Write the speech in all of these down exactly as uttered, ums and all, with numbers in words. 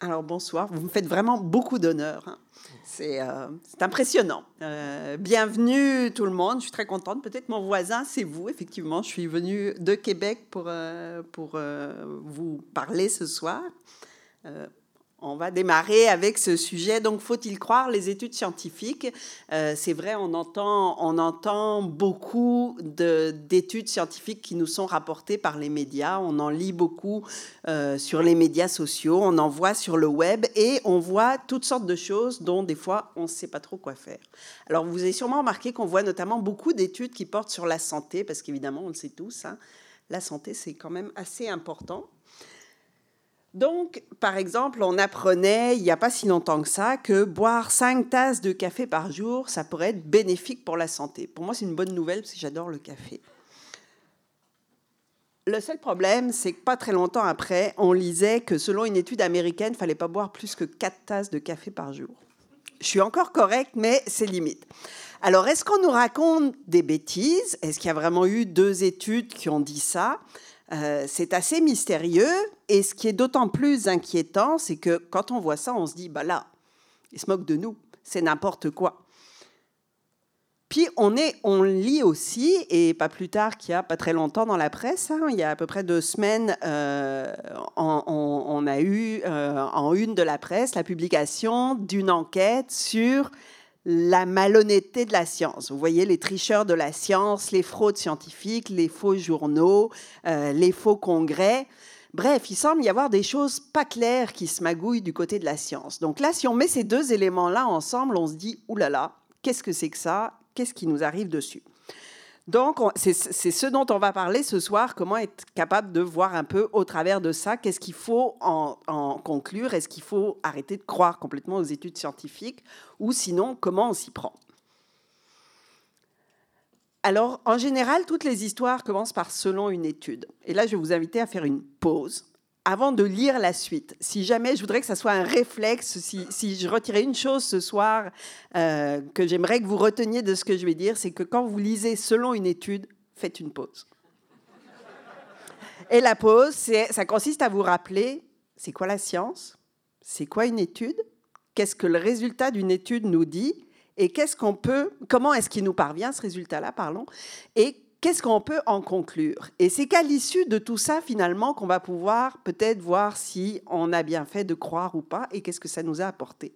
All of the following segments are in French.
Alors bonsoir, vous me faites vraiment beaucoup d'honneur. Hein. C'est, euh, c'est impressionnant. Euh, bienvenue tout le monde, je suis très contente. Peut-être mon voisin, c'est vous, effectivement. Je suis venue de Québec pour, euh, pour euh, vous parler ce soir. Euh, On va démarrer avec ce sujet. Donc, faut-il croire les études scientifiques ? euh, C'est vrai, on entend, on entend beaucoup de, d'études scientifiques qui nous sont rapportées par les médias. On en lit beaucoup euh, sur les médias sociaux, on en voit sur le web et on voit toutes sortes de choses dont des fois, on ne sait pas trop quoi faire. Alors, vous avez sûrement remarqué qu'on voit notamment beaucoup d'études qui portent sur la santé, parce qu'évidemment, on le sait tous, hein, la santé, c'est quand même assez important. Donc, par exemple, on apprenait, il n'y a pas si longtemps que ça, que boire cinq tasses de café par jour, ça pourrait être bénéfique pour la santé. Pour moi, c'est une bonne nouvelle parce que j'adore le café. Le seul problème, c'est que pas très longtemps après, on lisait que selon une étude américaine, il ne fallait pas boire plus que quatre tasses de café par jour. Je suis encore correcte, mais c'est limite. Alors, est-ce qu'on nous raconte des bêtises ? Est-ce qu'il y a vraiment eu deux études qui ont dit ça ? Euh, c'est assez mystérieux et ce qui est d'autant plus inquiétant, c'est que quand on voit ça, on se dit, bah là, ils se moquent de nous, c'est n'importe quoi. Puis on, est, on lit aussi, et pas plus tard qu'il y a pas très longtemps dans la presse, hein, il y a à peu près deux semaines, euh, on, on, on a eu euh, en une de la presse la publication d'une enquête sur la malhonnêteté de la science. Vous voyez, les tricheurs de la science, les fraudes scientifiques, les faux journaux, euh, les faux congrès. Bref, il semble y avoir des choses pas claires qui se magouillent du côté de la science. Donc là, si on met ces deux éléments-là ensemble, on se dit, oulala, qu'est-ce que c'est que ça ? Qu'est-ce qui nous arrive dessus ? Donc, on, c'est, c'est ce dont on va parler ce soir, comment être capable de voir un peu au travers de ça, qu'est-ce qu'il faut en, en conclure, est-ce qu'il faut arrêter de croire complètement aux études scientifiques, ou sinon, comment on s'y prend ? Alors, en général, toutes les histoires commencent par « selon une étude ». Et là, je vais vous inviter à faire une pause avant de lire la suite. Si jamais, je voudrais que ça soit un réflexe, si, si je retirais une chose ce soir euh, que j'aimerais que vous reteniez de ce que je vais dire, c'est que quand vous lisez « selon une étude », faites une pause. Et la pause, c'est, ça consiste à vous rappeler, c'est quoi la science ? C'est quoi une étude ? Qu'est-ce que le résultat d'une étude nous dit ? Et qu'est-ce qu'on peut, comment est-ce qu'il nous parvient, ce résultat-là, parlons, et qu'est-ce qu'on peut en conclure ? Et c'est qu'à l'issue de tout ça, finalement, qu'on va pouvoir peut-être voir si on a bien fait de croire ou pas, et qu'est-ce que ça nous a apporté.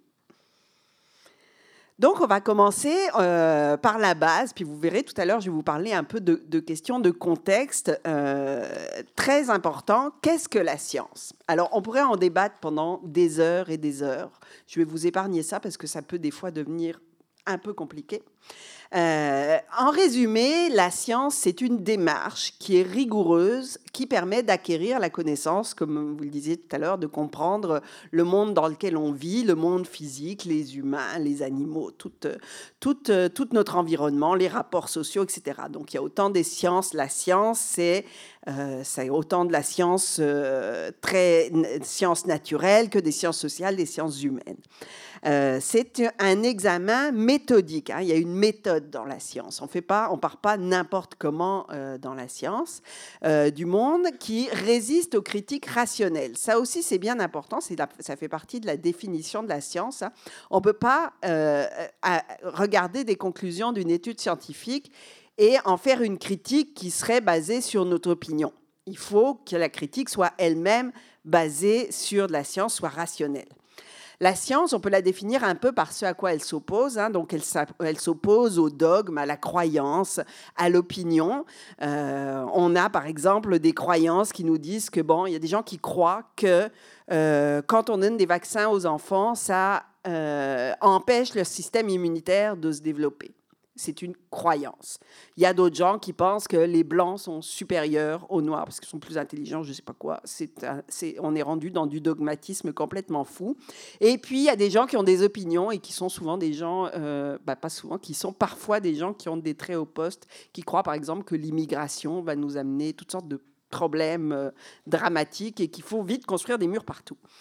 Donc, on va commencer euh, par la base, puis vous verrez tout à l'heure, je vais vous parler un peu de, de questions de contexte euh, très important. Qu'est-ce que la science ? Alors, on pourrait en débattre pendant des heures et des heures. Je vais vous épargner ça parce que ça peut des fois devenir un peu compliqué. Euh, en résumé, la science, c'est une démarche qui est rigoureuse, qui permet d'acquérir la connaissance, comme vous le disiez tout à l'heure, de comprendre le monde dans lequel on vit, le monde physique, les humains, les animaux, tout, tout, tout notre environnement, les rapports sociaux, et cetera. Donc, il y a autant des sciences. La science, c'est, euh, c'est autant de la science, euh, très sciences naturelles que des sciences sociales, des sciences humaines. Euh, c'est un examen méthodique. Hein. Il y a une méthode dans la science. On fait pas, on part pas n'importe comment euh, dans la science euh, du monde qui résiste aux critiques rationnelles. Ça aussi, c'est bien important. C'est la, ça fait partie de la définition de la science. Hein. On peut pas euh, à, regarder des conclusions d'une étude scientifique et en faire une critique qui serait basée sur notre opinion. Il faut que la critique soit elle-même basée sur de la science, soit rationnelle. La science, on peut la définir un peu par ce à quoi elle s'oppose. Hein. Donc, elle, elle s'oppose au dogme, à la croyance, à l'opinion. Euh, on a, par exemple, des croyances qui nous disent que, bon, il y a des gens qui croient que euh, quand on donne des vaccins aux enfants, ça euh, empêche leur système immunitaire de se développer. C'est une croyance. Il y a d'autres gens qui pensent que les Blancs sont supérieurs aux Noirs parce qu'ils sont plus intelligents, je ne sais pas quoi. C'est un, c'est, on est rendu dans du dogmatisme complètement fou. Et puis, il y a des gens qui ont des opinions et qui sont souvent des gens, euh, bah, pas souvent, qui sont parfois des gens qui ont des traits au poste, qui croient, par exemple, que l'immigration va nous amener toutes sortes de problèmes euh, dramatiques et qu'il faut vite construire des murs partout.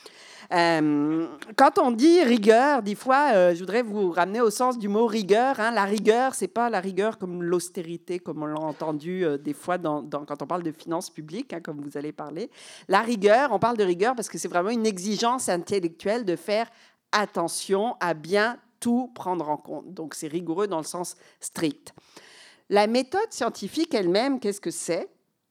Euh, quand on dit rigueur, des fois, euh, je voudrais vous ramener au sens du mot rigueur. Hein. La rigueur, c'est pas la rigueur comme l'austérité, comme on l'a entendu euh, des fois dans, dans, quand on parle de finances publiques, hein, comme vous allez parler. La rigueur, on parle de rigueur parce que c'est vraiment une exigence intellectuelle de faire attention à bien tout prendre en compte. Donc, c'est rigoureux dans le sens strict. La méthode scientifique elle-même, qu'est-ce que c'est ?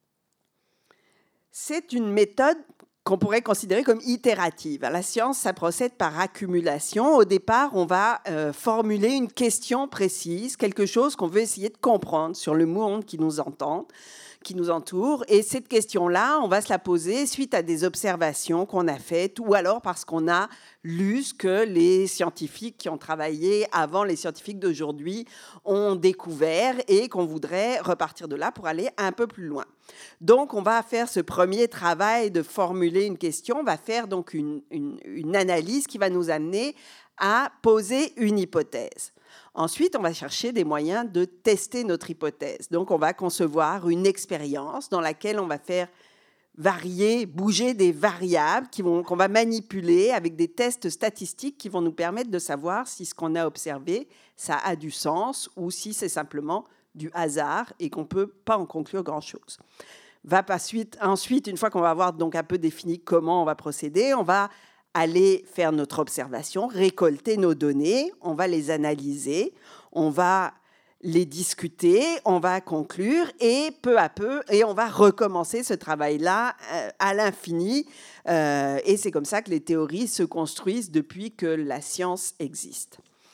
C'est une méthode qu'on pourrait considérer comme itérative. La science, ça procède par accumulation. Au départ, on va euh, formuler une question précise, quelque chose qu'on veut essayer de comprendre sur le monde qui nous entend, qui nous entoure. Et cette question-là, on va se la poser suite à des observations qu'on a faites ou alors parce qu'on a lu ce que les scientifiques qui ont travaillé avant les scientifiques d'aujourd'hui ont découvert et qu'on voudrait repartir de là pour aller un peu plus loin. Donc, on va faire ce premier travail de formuler une question. On va faire donc une, une, une analyse qui va nous amener à poser une hypothèse. Ensuite, on va chercher des moyens de tester notre hypothèse. Donc, on va concevoir une expérience dans laquelle on va faire varier, bouger des variables qui vont, qu'on va manipuler avec des tests statistiques qui vont nous permettre de savoir si ce qu'on a observé, ça a du sens ou si c'est simplement du hasard et qu'on ne peut pas en conclure grand-chose. Va pas suite, ensuite, une fois qu'on va avoir donc un peu défini comment on va procéder, on va aller faire notre observation, récolter nos données, on va les analyser, on va les discuter, on va conclure et peu à peu, et on va recommencer ce travail-là à l'infini. Euh, et c'est comme ça que les théories se construisent depuis que la science existe.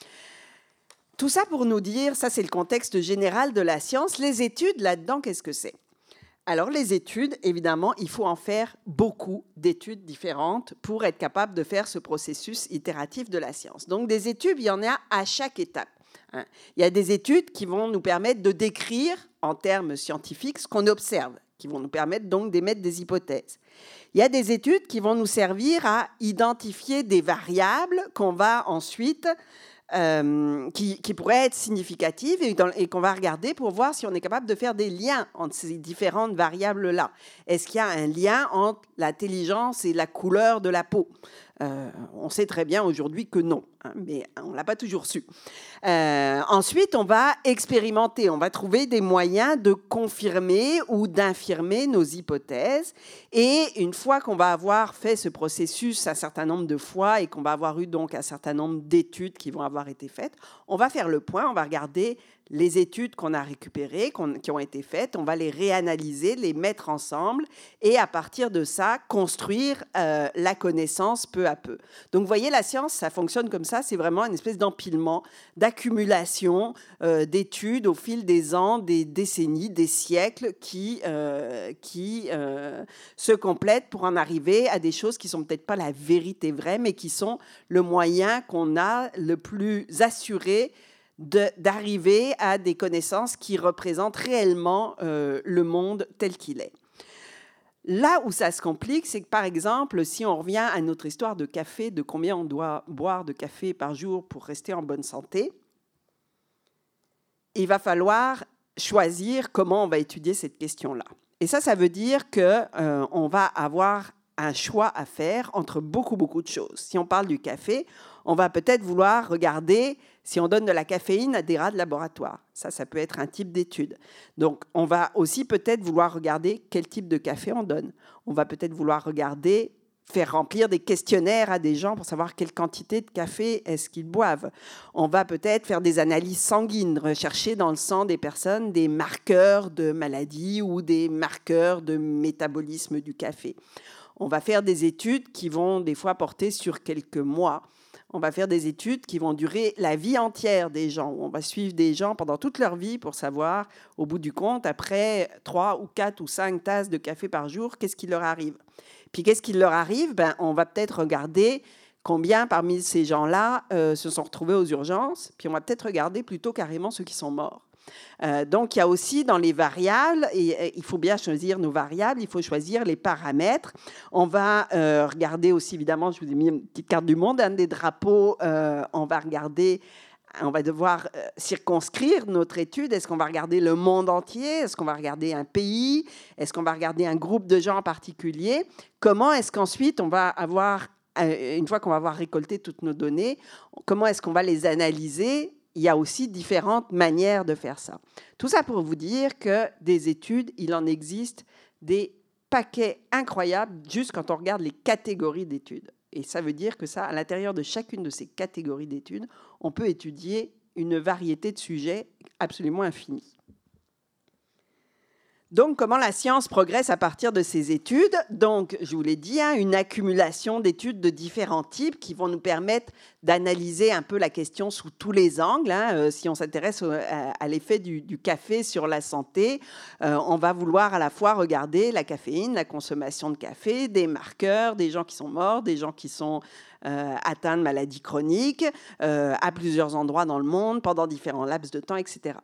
Tout ça pour nous dire, ça c'est le contexte général de la science. Les études là-dedans, qu'est-ce que c'est ? Alors les études, évidemment, il faut en faire beaucoup d'études différentes pour être capable de faire ce processus itératif de la science. Donc des études, il y en a à chaque étape. Il y a des études qui vont nous permettre de décrire en termes scientifiques ce qu'on observe, qui vont nous permettre donc d'émettre des hypothèses. Il y a des études qui vont nous servir à identifier des variables qu'on va ensuite Euh, qui, qui pourraient être significatives et, dans, et qu'on va regarder pour voir si on est capable de faire des liens entre ces différentes variables-là. Est-ce qu'il y a un lien entre l'intelligence et la couleur de la peau ? Euh, on sait très bien aujourd'hui que non, hein, mais on ne l'a pas toujours su. Euh, ensuite, on va expérimenter, on va trouver des moyens de confirmer ou d'infirmer nos hypothèses. Et une fois qu'on va avoir fait ce processus un certain nombre de fois et qu'on va avoir eu donc un certain nombre d'études qui vont avoir été faites, on va faire le point, on va regarder les études qu'on a récupérées, qu'on, qui ont été faites, on va les réanalyser, les mettre ensemble et à partir de ça, construire euh, la connaissance peu à peu. Donc, vous voyez, la science, ça fonctionne comme ça, c'est vraiment une espèce d'empilement, d'accumulation euh, d'études au fil des ans, des décennies, des siècles qui, euh, qui euh, se complètent pour en arriver à des choses qui ne sont peut-être pas la vérité vraie, mais qui sont le moyen qu'on a le plus assuré De, d'arriver à des connaissances qui représentent réellement euh, le monde tel qu'il est. Là où ça se complique, c'est que, par exemple, si on revient à notre histoire de café, de combien on doit boire de café par jour pour rester en bonne santé, il va falloir choisir comment on va étudier cette question-là. Et ça, ça veut dire qu'on euh, va avoir un choix à faire entre beaucoup, beaucoup de choses. Si on parle du café, on va peut-être vouloir regarder si on donne de la caféine à des rats de laboratoire. Ça, ça peut être un type d'étude. Donc, on va aussi peut-être vouloir regarder quel type de café on donne. On va peut-être vouloir regarder, faire remplir des questionnaires à des gens pour savoir quelle quantité de café est-ce qu'ils boivent. On va peut-être faire des analyses sanguines, rechercher dans le sang des personnes des marqueurs de maladie ou des marqueurs de métabolisme du café. On va faire des études qui vont des fois porter sur quelques mois. On va faire des études qui vont durer la vie entière des gens. On va suivre des gens pendant toute leur vie pour savoir, au bout du compte, après trois ou quatre ou cinq tasses de café par jour, qu'est-ce qui leur arrive. Puis qu'est-ce qui leur arrive ? Ben, on va peut-être regarder combien parmi ces gens-là euh, se sont retrouvés aux urgences. Puis on va peut-être regarder plutôt carrément ceux qui sont morts. Euh, donc, il y a aussi dans les variables, et, et il faut bien choisir nos variables, il faut choisir les paramètres. On va euh, regarder aussi, évidemment, je vous ai mis une petite carte du monde, hein, des drapeaux, euh, on va regarder, on va devoir euh, circonscrire notre étude. Est-ce qu'on va regarder le monde entier ? Est-ce qu'on va regarder un pays ? Est-ce qu'on va regarder un groupe de gens en particulier ? Comment est-ce qu'ensuite on va avoir une fois qu'on va avoir récolté toutes nos données, comment est-ce qu'on va les analyser? Il y a aussi différentes manières de faire ça. Tout ça pour vous dire que des études, il en existe des paquets incroyables juste quand on regarde les catégories d'études. Et ça veut dire que ça, à l'intérieur de chacune de ces catégories d'études, on peut étudier une variété de sujets absolument infinie. Donc, comment la science progresse à partir de ces études? Donc, je vous l'ai dit, hein, une accumulation d'études de différents types qui vont nous permettre d'analyser un peu la question sous tous les angles. Hein. Euh, si on s'intéresse au, à, à l'effet du, du café sur la santé, euh, on va vouloir à la fois regarder la caféine, la consommation de café, des marqueurs, des gens qui sont morts, des gens qui sont euh, atteints de maladies chroniques, euh, à plusieurs endroits dans le monde, pendant différents laps de temps, et cetera.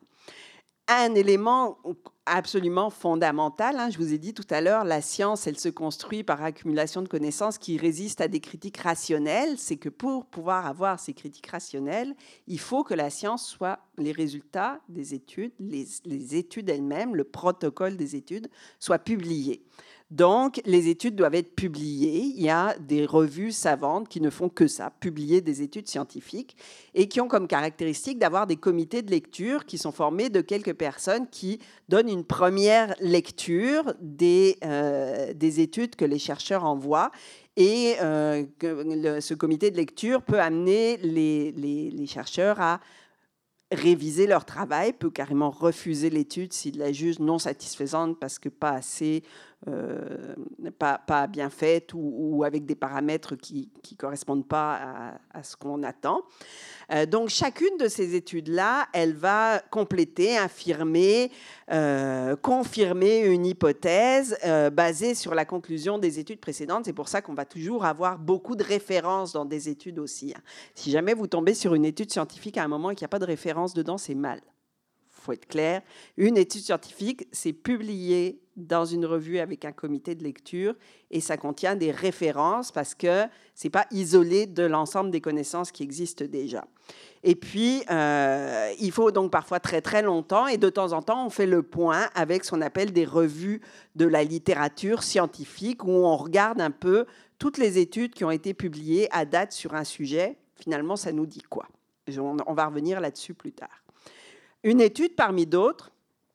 Un élément absolument fondamental, hein, je vous ai dit tout à l'heure, la science, elle se construit par accumulation de connaissances qui résistent à des critiques rationnelles. C'est que pour pouvoir avoir ces critiques rationnelles, il faut que la science soit les résultats des études, les, les études elles-mêmes, le protocole des études, soient publiés. Donc, les études doivent être publiées. Il y a des revues savantes qui ne font que ça, publier des études scientifiques, et qui ont comme caractéristique d'avoir des comités de lecture qui sont formés de quelques personnes qui donnent une première lecture des, euh, des études que les chercheurs envoient. Et euh, que le, ce comité de lecture peut amener les, les, les chercheurs à réviser leur travail, peut carrément refuser l'étude s'ils la jugent non satisfaisante parce que pas assez, euh, pas, pas bien faite ou, ou avec des paramètres qui ne correspondent pas à, à ce qu'on attend. Euh, donc, chacune de ces études-là, elle va compléter, infirmer, euh, confirmer une hypothèse euh, basée sur la conclusion des études précédentes. C'est pour ça qu'on va toujours avoir beaucoup de références dans des études aussi. Si jamais vous tombez sur une étude scientifique à un moment et qu'il n'y a pas de référence dedans, c'est mal. Il faut être clair. Une étude scientifique, c'est publié dans une revue avec un comité de lecture et ça contient des références parce que ce n'est pas isolé de l'ensemble des connaissances qui existent déjà. Et puis, euh, il faut donc parfois très, très longtemps et de temps en temps, on fait le point avec ce qu'on appelle des revues de la littérature scientifique où on regarde un peu toutes les études qui ont été publiées à date sur un sujet. Finalement, ça nous dit quoi? On va revenir là-dessus plus tard. Une étude parmi d'autres.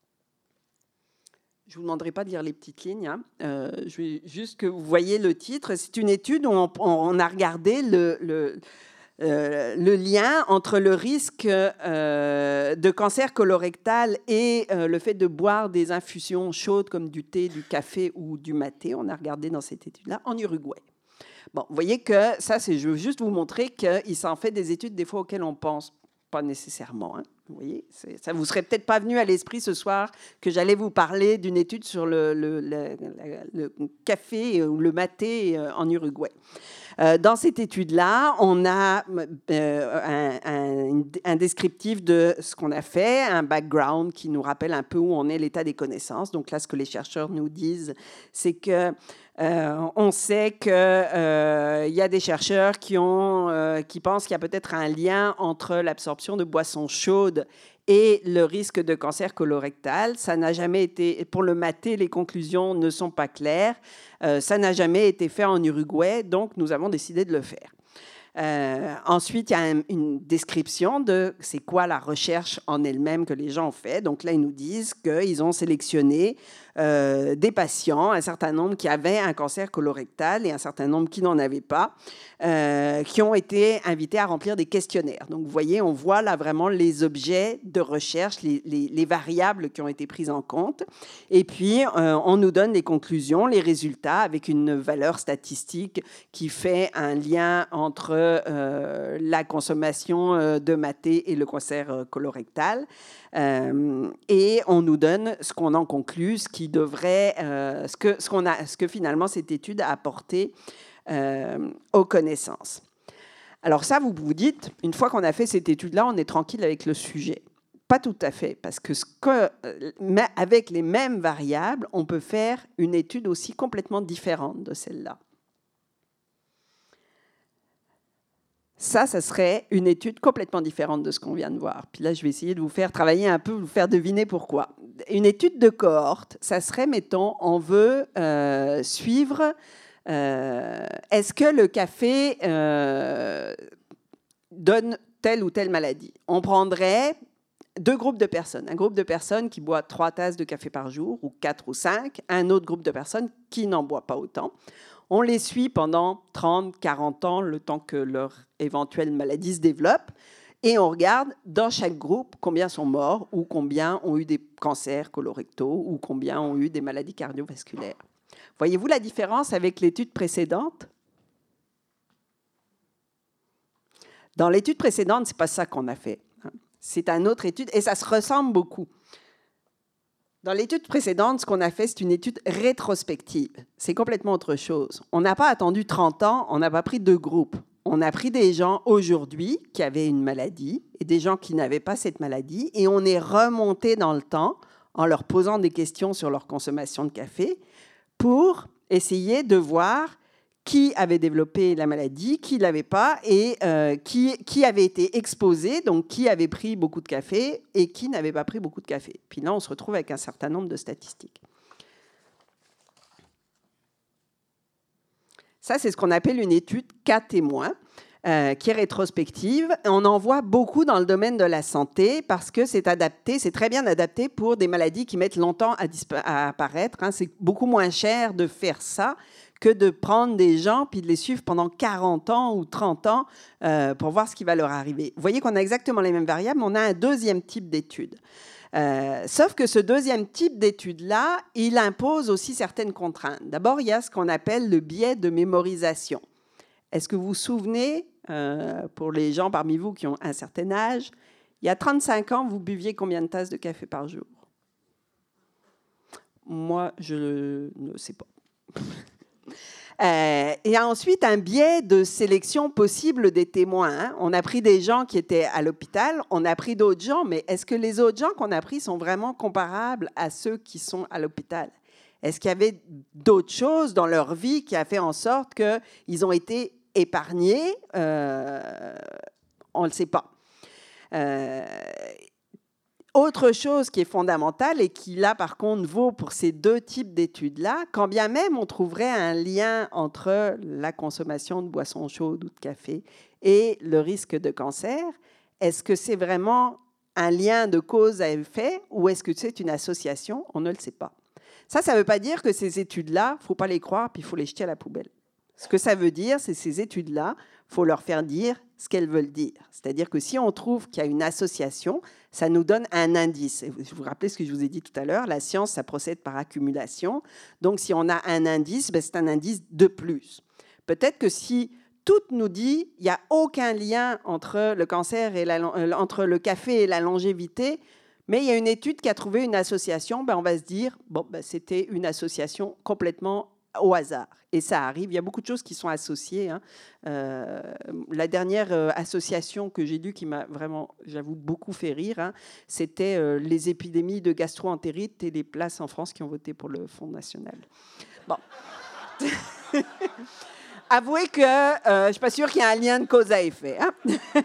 Je ne vous demanderai pas de lire les petites lignes. Hein. Euh, je veux juste que vous voyez le titre. C'est une étude où on, on a regardé le, le, euh, le lien entre le risque euh, de cancer colorectal et euh, le fait de boire des infusions chaudes comme du thé, du café ou du maté. On a regardé dans cette étude-là en Uruguay. Bon, vous voyez que ça, c'est, je veux juste vous montrer qu'il s'en fait des études des fois auxquelles on pense pas nécessairement. Hein. Vous voyez, c'est, ça vous serait peut-être pas venu à l'esprit ce soir que j'allais vous parler d'une étude sur le, le, le, le café ou le maté en Uruguay. Euh, dans cette étude-là, on a euh, un, un, un descriptif de ce qu'on a fait, un background qui nous rappelle un peu où on est, l'état des connaissances. Donc là, ce que les chercheurs nous disent, c'est que Euh, on sait qu'il euh, y a des chercheurs qui, ont, euh, qui pensent qu'il y a peut-être un lien entre l'absorption de boissons chaudes et le risque de cancer colorectal. Ça n'a jamais été, pour le maté, les conclusions ne sont pas claires. Euh, ça n'a jamais été fait en Uruguay, donc nous avons décidé de le faire. Euh, ensuite, il y a un, une description de c'est quoi la recherche en elle-même que les gens ont fait. Donc là, ils nous disent qu'ils ont sélectionné euh, des patients, un certain nombre qui avaient un cancer colorectal et un certain nombre qui n'en avaient pas, euh, qui ont été invités à remplir des questionnaires. Donc vous voyez, on voit là vraiment les objets de recherche, les, les, les variables qui ont été prises en compte. Et puis, euh, on nous donne les conclusions, les résultats avec une valeur statistique qui fait un lien entre euh, la consommation euh, de maté et le cancer euh, colorectal. Euh, et on nous donne ce qu'on en conclut, ce qui devrait, euh, ce que, ce qu'on a, ce que finalement cette étude a apporté euh, aux connaissances. Alors ça, vous vous dites, une fois qu'on a fait cette étude-là, on est tranquille avec le sujet. Pas tout à fait, parce que, ce que avec les mêmes variables, on peut faire une étude aussi complètement différente de celle-là. Ça, ça serait une étude complètement différente de ce qu'on vient de voir. Puis là, je vais essayer de vous faire travailler un peu, vous faire deviner pourquoi. Une étude de cohorte, ça serait, mettons, on veut euh, suivre Euh, est-ce que le café euh, donne telle ou telle maladie? On prendrait deux groupes de personnes. Un groupe de personnes qui boit trois tasses de café par jour, ou quatre ou cinq. Un autre groupe de personnes qui n'en boit pas autant. On les suit pendant trente, quarante ans, le temps que leur éventuelle maladie se développe. Et on regarde dans chaque groupe combien sont morts ou combien ont eu des cancers colorectaux ou combien ont eu des maladies cardiovasculaires. Voyez-vous la différence avec l'étude précédente? Dans l'étude précédente, ce n'est pas ça qu'on a fait. C'est une autre étude et ça se ressemble beaucoup. Dans l'étude précédente, ce qu'on a fait, c'est une étude rétrospective. C'est complètement autre chose. On n'a pas attendu trente ans, on n'a pas pris deux groupes. On a pris des gens aujourd'hui qui avaient une maladie et des gens qui n'avaient pas cette maladie et on est remonté dans le temps en leur posant des questions sur leur consommation de café pour essayer de voir qui avait développé la maladie, qui ne l'avait pas et euh, qui, qui avait été exposé, donc qui avait pris beaucoup de café et qui n'avait pas pris beaucoup de café. Puis là, on se retrouve avec un certain nombre de statistiques. Ça, c'est ce qu'on appelle une étude cas témoin, euh, qui est rétrospective. On en voit beaucoup dans le domaine de la santé parce que c'est adapté, c'est très bien adapté pour des maladies qui mettent longtemps à, dispa- à apparaître. Hein. C'est beaucoup moins cher de faire ça que de prendre des gens puis de les suivre pendant quarante ans ou trente ans euh, pour voir ce qui va leur arriver. Vous voyez qu'on a exactement les mêmes variables, mais on a un deuxième type d'étude. Euh, sauf que ce deuxième type d'étude-là, il impose aussi certaines contraintes. D'abord, il y a ce qu'on appelle le biais de mémorisation. Est-ce que vous vous souvenez, euh, pour les gens parmi vous qui ont un certain âge, il y a trente-cinq ans, vous buviez combien de tasses de café par jour? Moi, je ne sais pas. Euh, et ensuite, un biais de sélection possible des témoins. Hein. On a pris des gens qui étaient à l'hôpital, on a pris d'autres gens, mais est-ce que les autres gens qu'on a pris sont vraiment comparables à ceux qui sont à l'hôpital? Est-ce qu'il y avait d'autres choses dans leur vie qui a fait en sorte qu'ils ont été épargnés? euh, On ne le sait pas. Euh, Autre chose qui est fondamentale et qui, là, par contre, vaut pour ces deux types d'études-là, quand bien même on trouverait un lien entre la consommation de boissons chaudes ou de café et le risque de cancer, est-ce que c'est vraiment un lien de cause à effet ou est-ce que c'est une association? On ne le sait pas. Ça, ça ne veut pas dire que ces études-là, il ne faut pas les croire puis il faut les jeter à la poubelle. Ce que ça veut dire, c'est que ces études-là, il faut leur faire dire ce qu'elles veulent dire. C'est-à-dire que si on trouve qu'il y a une association, ça nous donne un indice. Et vous vous rappelez ce que je vous ai dit tout à l'heure, la science, ça procède par accumulation. Donc, si on a un indice, ben, c'est un indice de plus. Peut-être que si tout nous dit qu'il n'y a aucun lien entre le cancer et la, entre le café et la longévité, mais il y a une étude qui a trouvé une association, ben, on va se dire, bon, ben, c'était une association complètement au hasard. Et ça arrive, il y a beaucoup de choses qui sont associées. Hein. Euh, la dernière euh, association que j'ai lue qui m'a vraiment, j'avoue, beaucoup fait rire, hein, c'était euh, les épidémies de gastro-entérite et les places en France qui ont voté pour le Front National. Bon. Avouez que euh, je ne suis pas sûre qu'il y ait un lien de cause à effet. Hein.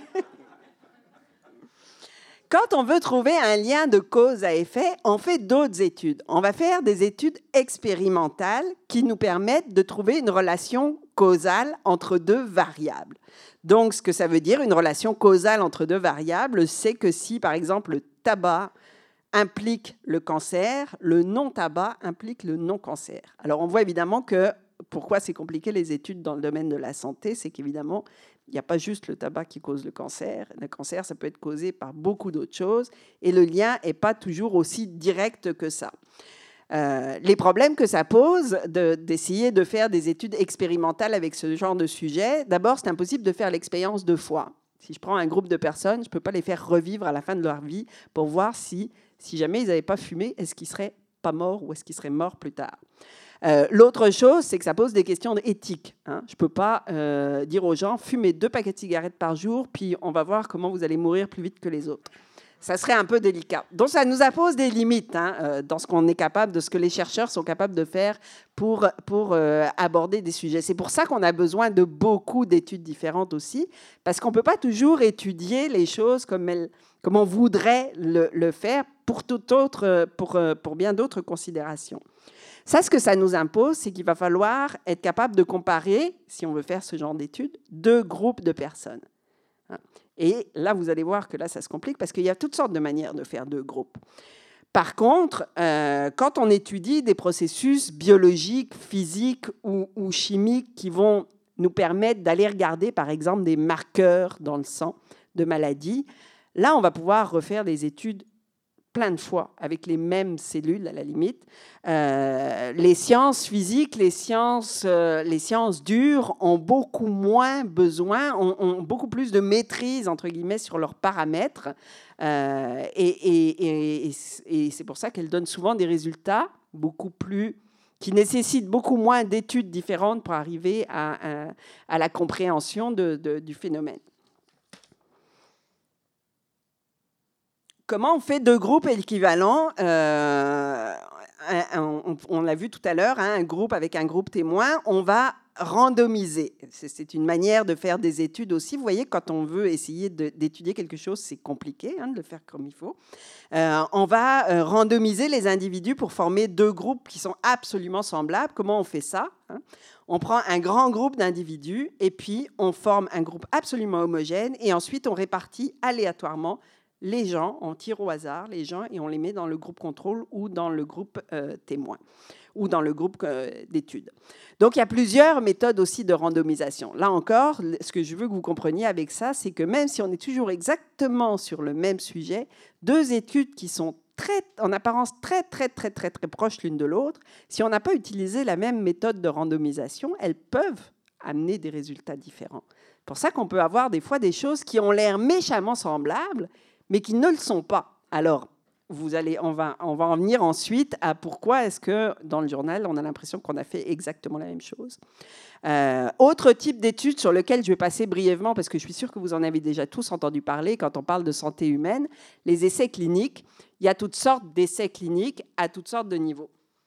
Quand on veut trouver un lien de cause à effet, on fait d'autres études. On va faire des études expérimentales qui nous permettent de trouver une relation causale entre deux variables. Donc, ce que ça veut dire, une relation causale entre deux variables, c'est que si, par exemple, le tabac implique le cancer, le non-tabac implique le non-cancer. Alors, on voit évidemment que pourquoi c'est compliqué les études dans le domaine de la santé, c'est qu'évidemment, il n'y a pas juste le tabac qui cause le cancer. Le cancer, ça peut être causé par beaucoup d'autres choses et le lien n'est pas toujours aussi direct que ça. Euh, les problèmes que ça pose de, d'essayer de faire des études expérimentales avec ce genre de sujet, d'abord, c'est impossible de faire l'expérience deux fois. Si je prends un groupe de personnes, je ne peux pas les faire revivre à la fin de leur vie pour voir si, si jamais ils n'avaient pas fumé, est-ce qu'ils ne seraient pas morts ou est-ce qu'ils seraient morts plus tard. Euh, l'autre chose, c'est que ça pose des questions éthiques. Hein. Je ne peux pas euh, dire aux gens, fumez deux paquets de cigarettes par jour, puis on va voir comment vous allez mourir plus vite que les autres. Ça serait un peu délicat. Donc, ça nous impose des limites hein, euh, dans ce qu'on est capable, de ce que les chercheurs sont capables de faire pour, pour euh, aborder des sujets. C'est pour ça qu'on a besoin de beaucoup d'études différentes aussi, parce qu'on ne peut pas toujours étudier les choses comme, elles, comme on voudrait le, le faire pour, tout autre, pour, pour bien d'autres considérations. Ça, ce que ça nous impose, c'est qu'il va falloir être capable de comparer, si on veut faire ce genre d'études, deux groupes de personnes. Et là, vous allez voir que là, ça se complique parce qu'il y a toutes sortes de manières de faire deux groupes. Par contre, euh, quand on étudie des processus biologiques, physiques ou, ou chimiques qui vont nous permettre d'aller regarder, par exemple, des marqueurs dans le sang de maladies, là, on va pouvoir refaire des études plein de fois avec les mêmes cellules, à la limite. Euh, les sciences physiques, les sciences, euh, les sciences dures ont beaucoup moins besoin, ont, ont beaucoup plus de maîtrise, entre guillemets, sur leurs paramètres. Euh, et, et, et, et c'est pour ça qu'elles donnent souvent des résultats beaucoup plus... qui nécessitent beaucoup moins d'études différentes pour arriver à, à, à la compréhension de, de, du phénomène. Comment on fait deux groupes équivalents euh, on, on l'a vu tout à l'heure, hein, un groupe avec un groupe témoin, on va randomiser. C'est une manière de faire des études aussi. Vous voyez, quand on veut essayer d'étudier quelque chose, c'est compliqué hein, de le faire comme il faut. Euh, on va euh, randomiser les individus pour former deux groupes qui sont absolument semblables. Comment on fait ça hein? On prend un grand groupe d'individus et puis on forme un groupe absolument homogène et ensuite on répartit aléatoirement les gens, on tire au hasard les gens et on les met dans le groupe contrôle ou dans le groupe euh, témoin ou dans le groupe euh, d'études. Donc, il y a plusieurs méthodes aussi de randomisation. Là encore, ce que je veux que vous compreniez avec ça, c'est que même si on est toujours exactement sur le même sujet, deux études qui sont très, en apparence très, très, très, très, très proches l'une de l'autre, si on n'a pas utilisé la même méthode de randomisation, elles peuvent amener des résultats différents. C'est pour ça qu'on peut avoir des fois des choses qui ont l'air méchamment semblables, mais qui ne le sont pas. Alors, vous allez, on, va, on va en venir ensuite à pourquoi est-ce que dans le journal, on a l'impression qu'on a fait exactement la même chose. Euh, autre type d'études sur lequel je vais passer brièvement, parce que je suis sûre que vous en avez déjà tous entendu parler quand on parle de santé humaine, les essais cliniques. Il y a toutes sortes d'essais cliniques à toutes sortes de niveaux.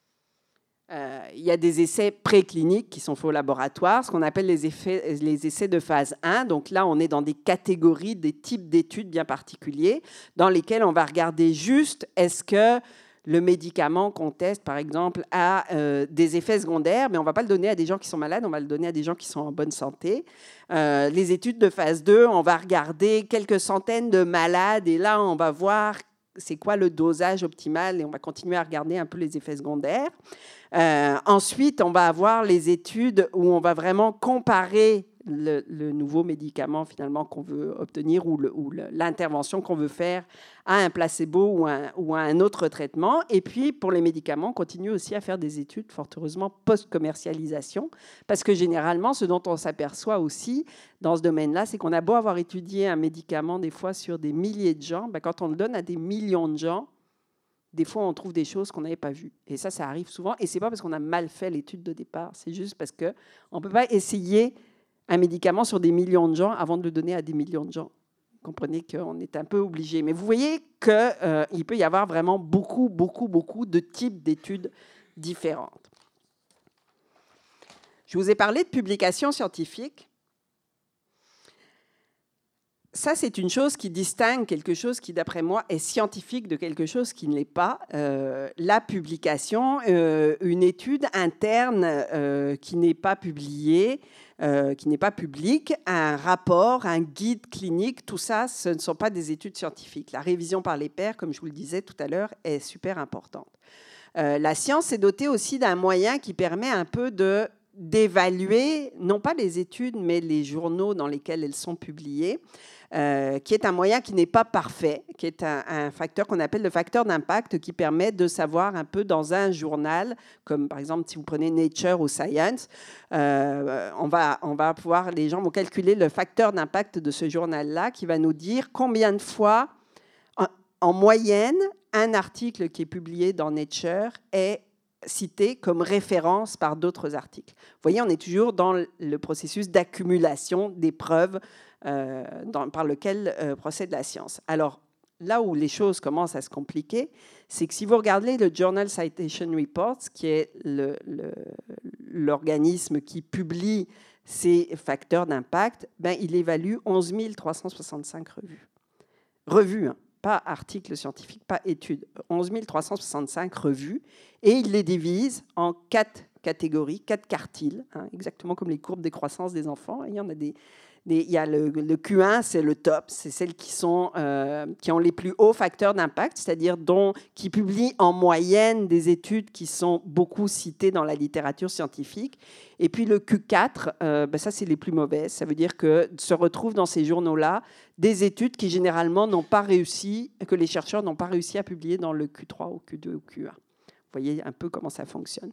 Euh, il y a des essais précliniques qui sont faits au laboratoire, ce qu'on appelle les, effets, les essais de phase un. Donc là, on est dans des catégories, des types d'études bien particuliers dans lesquels on va regarder juste est-ce que le médicament qu'on teste, par exemple, a euh, des effets secondaires, mais on ne va pas le donner à des gens qui sont malades, on va le donner à des gens qui sont en bonne santé. Euh, les études de phase deux, on va regarder quelques centaines de malades et là, on va voir c'est quoi le dosage optimal et on va continuer à regarder un peu les effets secondaires. Euh, ensuite, on va avoir les études où on va vraiment comparer le, le nouveau médicament finalement qu'on veut obtenir ou, le, ou le, l'intervention qu'on veut faire à un placebo ou, un, ou à un autre traitement. Et puis, pour les médicaments, on continue aussi à faire des études, fort heureusement, post-commercialisation, parce que généralement, ce dont on s'aperçoit aussi dans ce domaine-là, c'est qu'on a beau avoir étudié un médicament des fois sur des milliers de gens, ben, quand on le donne à des millions de gens, des fois, on trouve des choses qu'on n'avait pas vues. Et ça, ça arrive souvent. Et ce n'est pas parce qu'on a mal fait l'étude de départ. C'est juste parce qu'on ne peut pas essayer un médicament sur des millions de gens avant de le donner à des millions de gens. Vous comprenez qu'on est un peu obligé. Mais vous voyez qu'il euh, peut y avoir vraiment beaucoup, beaucoup, beaucoup de types d'études différentes. Je vous ai parlé de publications scientifiques. Ça, c'est une chose qui distingue quelque chose qui, d'après moi, est scientifique de quelque chose qui ne l'est pas. Euh, la publication, euh, une étude interne euh, qui n'est pas publiée, euh, qui n'est pas publique, un rapport, un guide clinique, tout ça, ce ne sont pas des études scientifiques. La révision par les pairs, comme je vous le disais tout à l'heure, est super importante. Euh, la science est dotée aussi d'un moyen qui permet un peu de d'évaluer, non pas les études, mais les journaux dans lesquels elles sont publiées, euh, qui est un moyen qui n'est pas parfait, qui est un, un facteur qu'on appelle le facteur d'impact, qui permet de savoir un peu dans un journal, comme par exemple si vous prenez Nature ou Science, euh, on va, on va pouvoir, les gens vont calculer le facteur d'impact de ce journal-là, qui va nous dire combien de fois, en, en moyenne, un article qui est publié dans Nature est cité comme référence par d'autres articles. Vous voyez, on est toujours dans le processus d'accumulation des preuves euh, dans, par lequel euh, procède la science. Alors, là où les choses commencent à se compliquer, c'est que si vous regardez le Journal Citation Reports, qui est le, le, l'organisme qui publie ces facteurs d'impact, ben, il évalue onze mille trois cent soixante-cinq revues. Revues, hein. pas articles scientifiques, pas études, onze mille trois cent soixante-cinq revues, et il les divise en quatre catégories, quatre quartiles, hein, exactement comme les courbes des croissances des enfants. Il y en a des... Il y a le, le Q un, c'est le top, c'est celles qui, sont, euh, qui ont les plus hauts facteurs d'impact, c'est-à-dire dont, qui publient en moyenne des études qui sont beaucoup citées dans la littérature scientifique. Et puis le Q quatre, euh, ben ça c'est les plus mauvaises. Ça veut dire que se retrouvent dans ces journaux-là des études qui généralement n'ont pas réussi, que les chercheurs n'ont pas réussi à publier dans le Q trois, ou Q deux, ou Q un. Vous voyez un peu comment ça fonctionne.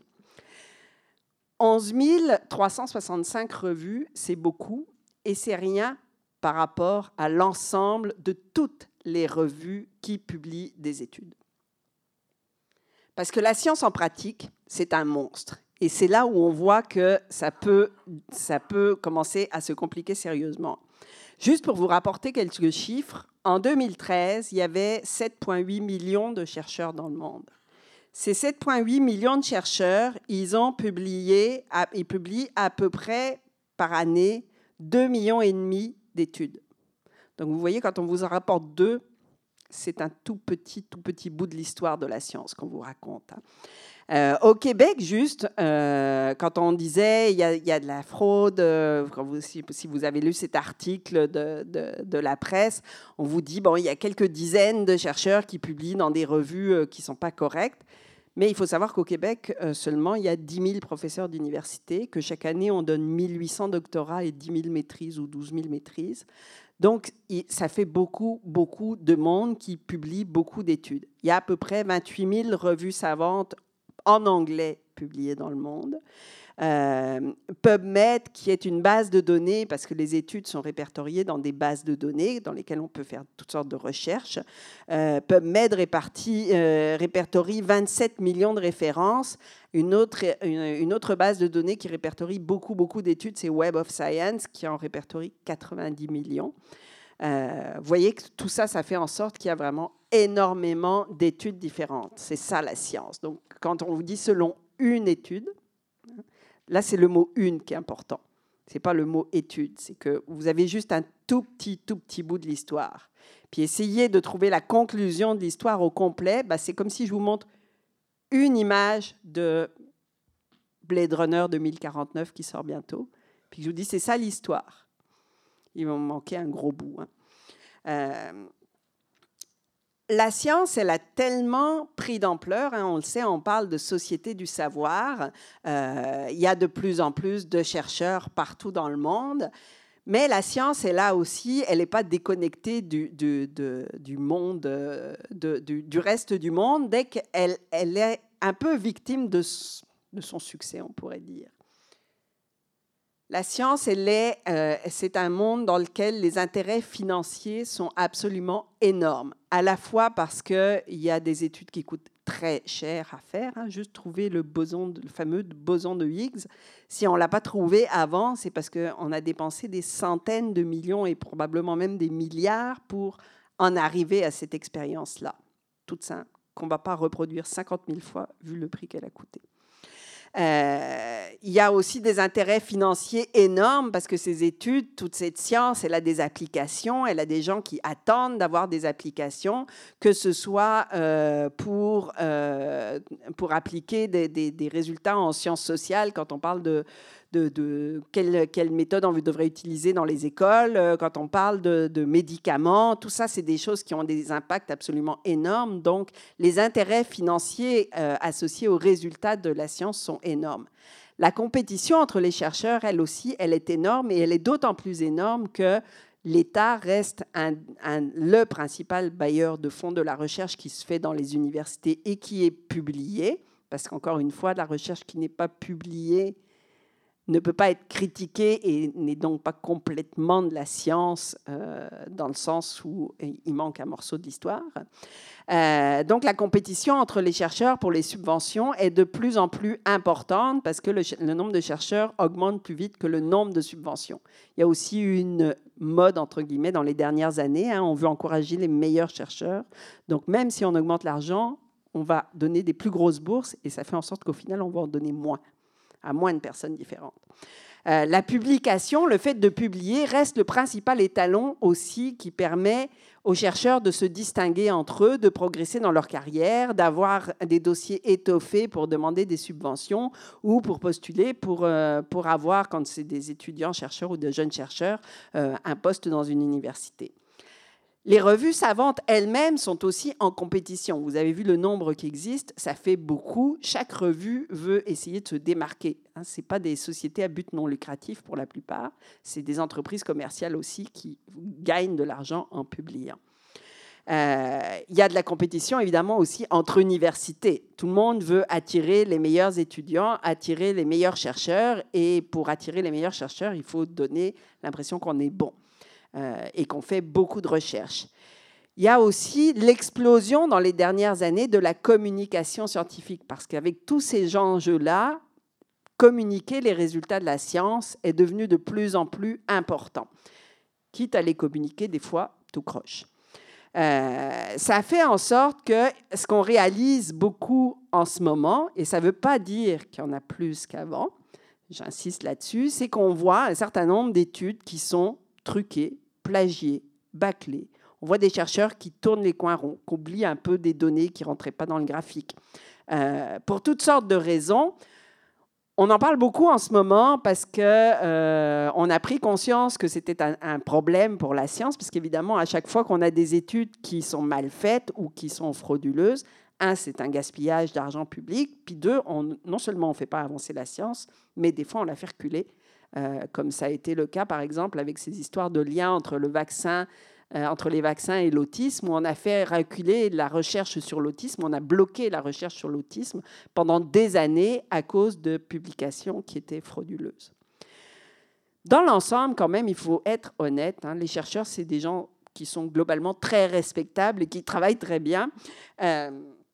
onze mille trois cent soixante-cinq revues, c'est beaucoup. Et c'est rien par rapport à l'ensemble de toutes les revues qui publient des études. Parce que la science en pratique, c'est un monstre. Et c'est là où on voit que ça peut, ça peut commencer à se compliquer sérieusement. Juste pour vous rapporter quelques chiffres, en deux mille treize, il y avait sept virgule huit millions de chercheurs dans le monde. Ces sept virgule huit millions de chercheurs, ils ont publié, ils publient à peu près par année deux virgule cinq millions d'études. Donc vous voyez, quand on vous en rapporte deux, c'est un tout petit, tout petit bout de l'histoire de la science qu'on vous raconte. Euh, au Québec, juste, euh, quand on disait il y, a, il y a de la fraude, euh, quand vous, si, si vous avez lu cet article de, de, de la presse, on vous dit bon, il y a quelques dizaines de chercheurs qui publient dans des revues euh, qui ne sont pas correctes. Mais il faut savoir qu'au Québec, euh, seulement, il y a dix mille professeurs d'université, que chaque année, on donne mille huit cents doctorats et dix mille maîtrises ou douze mille maîtrises. Donc, ça fait beaucoup, beaucoup de monde qui publie beaucoup d'études. Il y a à peu près vingt-huit mille revues savantes en anglais publiées dans le monde. Euh, PubMed, qui est une base de données, parce que les études sont répertoriées dans des bases de données dans lesquelles on peut faire toutes sortes de recherches. Euh, PubMed répartit, euh, répertorie vingt-sept millions de références. Une autre, une, une autre base de données qui répertorie beaucoup, beaucoup d'études, c'est Web of Science, qui en répertorie quatre-vingt-dix millions. Euh, vous voyez que tout ça, ça fait en sorte qu'il y a vraiment énormément d'études différentes. C'est ça la science. Donc, quand on vous dit selon une étude, là, c'est le mot « une » qui est important. Ce n'est pas le mot « étude ». C'est que vous avez juste un tout petit, tout petit bout de l'histoire. Puis essayez de trouver la conclusion de l'histoire au complet. Ben, c'est comme si je vous montre une image de Blade Runner deux mille quarante-neuf qui sort bientôt. Puis je vous dis, c'est ça l'histoire. Il va me manquer un gros bout. Hein. Euh, La science, elle a tellement pris d'ampleur, hein, on le sait, on parle de société du savoir. Euh, il y a de plus en plus de chercheurs partout dans le monde. Mais la science est là aussi, elle n'est pas déconnectée du, du, de, du monde, de, du, du reste du monde, dès qu'elle elle est un peu victime de, de son succès, on pourrait dire. La science, elle est, euh, c'est un monde dans lequel les intérêts financiers sont absolument énormes. À la fois parce qu'il y a des études qui coûtent très cher à faire. Hein, juste trouver le, boson, le fameux boson de Higgs. Si on ne l'a pas trouvé avant, c'est parce qu'on a dépensé des centaines de millions et probablement même des milliards pour en arriver à cette expérience-là. Toute simple, qu'on ne va pas reproduire cinquante mille fois vu le prix qu'elle a coûté. Euh, il y a aussi des intérêts financiers énormes parce que ces études, toute cette science, elle a des applications, elle a des gens qui attendent d'avoir des applications, que ce soit euh, pour, euh, pour appliquer des, des, des résultats en sciences sociales, quand on parle de, de, de quelle, quelle méthode on devrait utiliser dans les écoles, quand on parle de, de médicaments, tout ça, c'est des choses qui ont des impacts absolument énormes. Donc, les intérêts financiers euh, associés aux résultats de la science sont énormes. La compétition entre les chercheurs, elle aussi, elle est énorme et elle est d'autant plus énorme que l'État reste un, un, le principal bailleur de fonds de la recherche qui se fait dans les universités et qui est publié, parce qu'encore une fois, la recherche qui n'est pas publiée ne peut pas être critiquée et n'est donc pas complètement de la science euh, dans le sens où il manque un morceau de l'histoire. Euh, donc la compétition entre les chercheurs pour les subventions est de plus en plus importante parce que le, le nombre de chercheurs augmente plus vite que le nombre de subventions. Il y a aussi une mode, entre guillemets, dans les dernières années. Hein, on veut encourager les meilleurs chercheurs. Donc même si on augmente l'argent, on va donner des plus grosses bourses et ça fait en sorte qu'au final, on va en donner moins, à moins de personnes différentes. Euh, la publication, le fait de publier, reste le principal étalon aussi qui permet aux chercheurs de se distinguer entre eux, de progresser dans leur carrière, d'avoir des dossiers étoffés pour demander des subventions ou pour postuler pour, euh, pour avoir, quand c'est des étudiants chercheurs ou de jeunes chercheurs, euh, un poste dans une université. Les revues savantes elles-mêmes sont aussi en compétition. Vous avez vu le nombre qui existe, ça fait beaucoup. Chaque revue veut essayer de se démarquer. Hein, ce n'est pas des sociétés à but non lucratif pour la plupart, c'est des entreprises commerciales aussi qui gagnent de l'argent en publiant. Euh, il y a de la compétition évidemment aussi entre universités. Tout le monde veut attirer les meilleurs étudiants, attirer les meilleurs chercheurs, et pour attirer les meilleurs chercheurs, il faut donner l'impression qu'on est bon. Euh, et qu'on fait beaucoup de recherches. Il y a aussi l'explosion dans les dernières années de la communication scientifique, parce qu'avec tous ces enjeux-là, communiquer les résultats de la science est devenu de plus en plus important, quitte à les communiquer des fois tout croche. Euh, ça fait en sorte que ce qu'on réalise beaucoup en ce moment, et ça ne veut pas dire qu'il y en a plus qu'avant, j'insiste là-dessus, c'est qu'on voit un certain nombre d'études qui sont truquées, plagiés, bâclés. On voit des chercheurs qui tournent les coins ronds, qui oublient un peu des données qui ne rentraient pas dans le graphique. Euh, pour toutes sortes de raisons, on en parle beaucoup en ce moment parce qu'on euh, a pris conscience que c'était un, un problème pour la science, parce qu'évidemment, à chaque fois qu'on a des études qui sont mal faites ou qui sont frauduleuses, un, c'est un gaspillage d'argent public, puis deux, on, non seulement on ne fait pas avancer la science, mais des fois, on la fait reculer. Euh, comme ça a été le cas, par exemple, avec ces histoires de lien entre, le vaccin, euh, entre les vaccins et l'autisme, où on a fait reculer la recherche sur l'autisme, on a bloqué la recherche sur l'autisme pendant des années à cause de publications qui étaient frauduleuses. Dans l'ensemble, quand même, il faut être honnête. Hein, les chercheurs, c'est des gens qui sont globalement très respectables et qui travaillent très bien. Euh,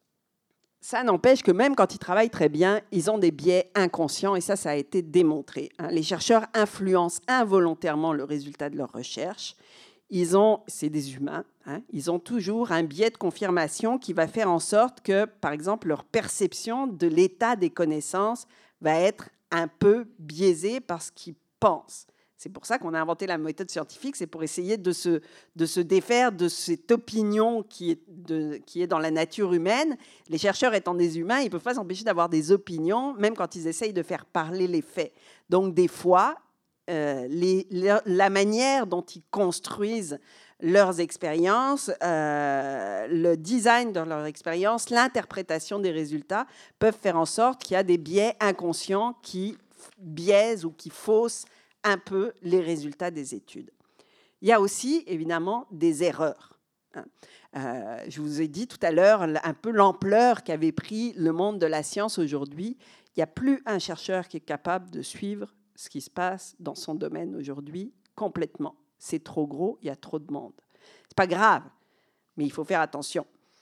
Ça n'empêche que même quand ils travaillent très bien, ils ont des biais inconscients, et ça, ça a été démontré. Les chercheurs influencent involontairement le résultat de leur recherche. Ils ont, c'est des humains, hein, ils ont toujours un biais de confirmation qui va faire en sorte que, par exemple, leur perception de l'état des connaissances va être un peu biaisée par ce qu'ils pensent. C'est pour ça qu'on a inventé la méthode scientifique, c'est pour essayer de se, de se défaire de cette opinion qui est, de, qui est dans la nature humaine. Les chercheurs étant des humains, ils ne peuvent pas s'empêcher d'avoir des opinions, même quand ils essayent de faire parler les faits. Donc des fois, euh, les, la, la manière dont ils construisent leurs expériences, euh, le design de leur expérience, l'interprétation des résultats peuvent faire en sorte qu'il y a des biais inconscients qui biaisent ou qui faussent un peu les résultats des études. Il y a aussi, évidemment, des erreurs. Euh, je vous ai dit tout à l'heure un peu l'ampleur qu'avait pris le monde de la science aujourd'hui. Il n'y a plus un chercheur qui est capable de suivre ce qui se passe dans son domaine aujourd'hui complètement. C'est trop gros, il y a trop de monde. Ce n'est pas grave, mais il faut faire attention.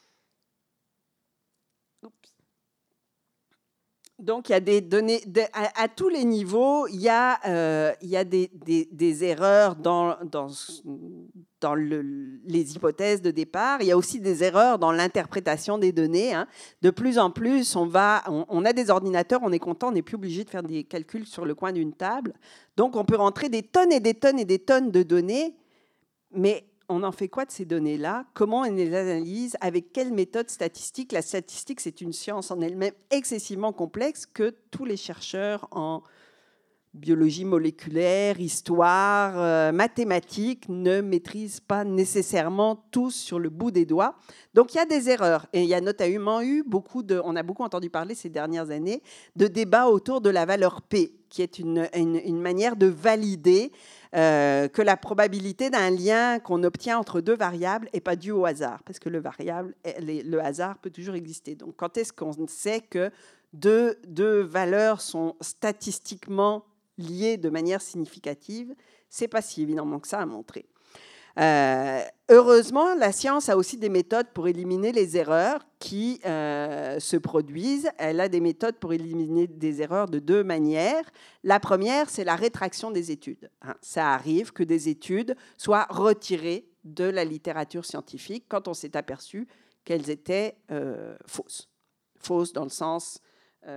Oups. Donc, il y a des données, de, à, à tous les niveaux, il y a, euh, il y a des, des, des erreurs dans, dans, dans le, les hypothèses de départ. Il y a aussi des erreurs dans l'interprétation des données. Hein. De plus en plus, on, va, on, on a des ordinateurs, on est content, on n'est plus obligé de faire des calculs sur le coin d'une table. Donc, on peut rentrer des tonnes et des tonnes et des tonnes de données, mais on en fait quoi de ces données-là? Comment on les analyse? Avec quelle méthode statistique? La statistique, c'est une science en elle-même excessivement complexe que tous les chercheurs en biologie moléculaire, histoire, euh, mathématiques ne maîtrisent pas nécessairement tous sur le bout des doigts. Donc, il y a des erreurs. Et il y a notamment eu beaucoup de... On a beaucoup entendu parler ces dernières années de débats autour de la valeur P, qui est une, une, une manière de valider Euh, que la probabilité d'un lien qu'on obtient entre deux variables n'est pas due au hasard, parce que le, variable, le hasard peut toujours exister. Donc, quand est-ce qu'on sait que deux, deux valeurs sont statistiquement liées de manière significative? Ce n'est pas si évidemment que ça à montrer. Euh, heureusement, la science a aussi des méthodes pour éliminer les erreurs qui euh, se produisent. Elle a des méthodes pour éliminer des erreurs de deux manières. La première, c'est la rétraction des études. Hein, ça arrive que des études soient retirées de la littérature scientifique quand on s'est aperçu qu'elles étaient euh, fausses. Fausses dans le sens euh,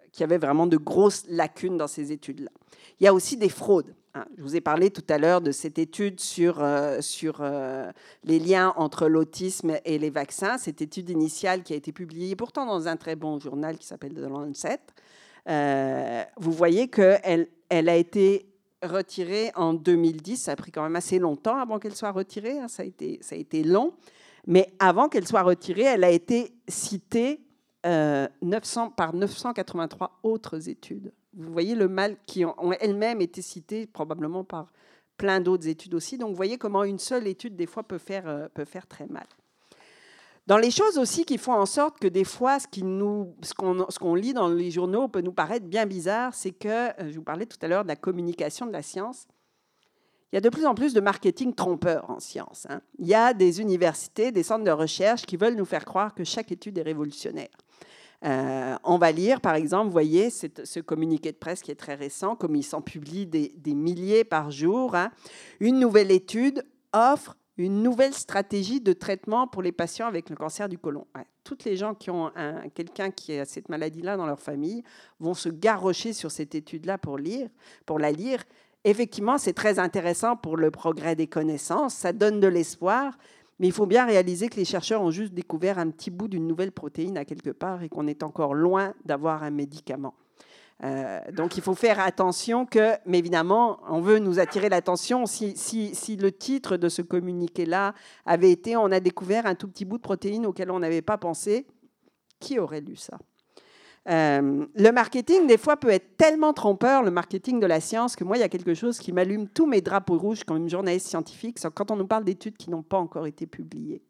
qu'il y avait vraiment de grosses lacunes dans ces études-là. Il y a aussi des fraudes. Hein. Je vous ai parlé tout à l'heure de cette étude sur, euh, sur euh, les liens entre l'autisme et les vaccins, cette étude initiale qui a été publiée pourtant dans un très bon journal qui s'appelle The Lancet. Euh, vous voyez qu'elle elle a été retirée en deux mille dix. Ça a pris quand même assez longtemps avant qu'elle soit retirée. Hein. Ça a été, ça a été long. Mais avant qu'elle soit retirée, elle a été citée euh, neuf cents, par neuf cent quatre-vingt-trois autres études. Vous voyez le mal qui ont, ont elles-mêmes été citées probablement par plein d'autres études aussi. Donc, vous voyez comment une seule étude, des fois, peut faire, euh, peut faire très mal. Dans les choses aussi qui font en sorte que des fois, ce, qui nous, ce, qu'on, ce qu'on lit dans les journaux peut nous paraître bien bizarre, c'est que, je vous parlais tout à l'heure de la communication de la science, il y a de plus en plus de marketing trompeur en science. Hein. Il y a des universités, des centres de recherche qui veulent nous faire croire que chaque étude est révolutionnaire. Euh, on va lire, par exemple, vous voyez cette, ce communiqué de presse qui est très récent, comme ils s'en publient des, des milliers par jour. Hein. Une nouvelle étude offre une nouvelle stratégie de traitement pour les patients avec le cancer du côlon. Ouais. Toutes les gens qui ont un, quelqu'un qui a cette maladie-là dans leur famille vont se garrocher sur cette étude-là pour, lire, pour la lire. Effectivement, c'est très intéressant pour le progrès des connaissances, ça donne de l'espoir, mais il faut bien réaliser que les chercheurs ont juste découvert un petit bout d'une nouvelle protéine à quelque part et qu'on est encore loin d'avoir un médicament. Euh, donc, il faut faire attention que, mais évidemment, on veut nous attirer l'attention. Si, si, si le titre de ce communiqué-là avait été « On a découvert un tout petit bout de protéine auquel on n'avait pas pensé », qui aurait lu ça ? Euh, le marketing, des fois, peut être tellement trompeur, le marketing de la science, que moi, il y a quelque chose qui m'allume tous mes drapeaux rouges comme une journaliste scientifique, c'est quand on nous parle d'études qui n'ont pas encore été publiées.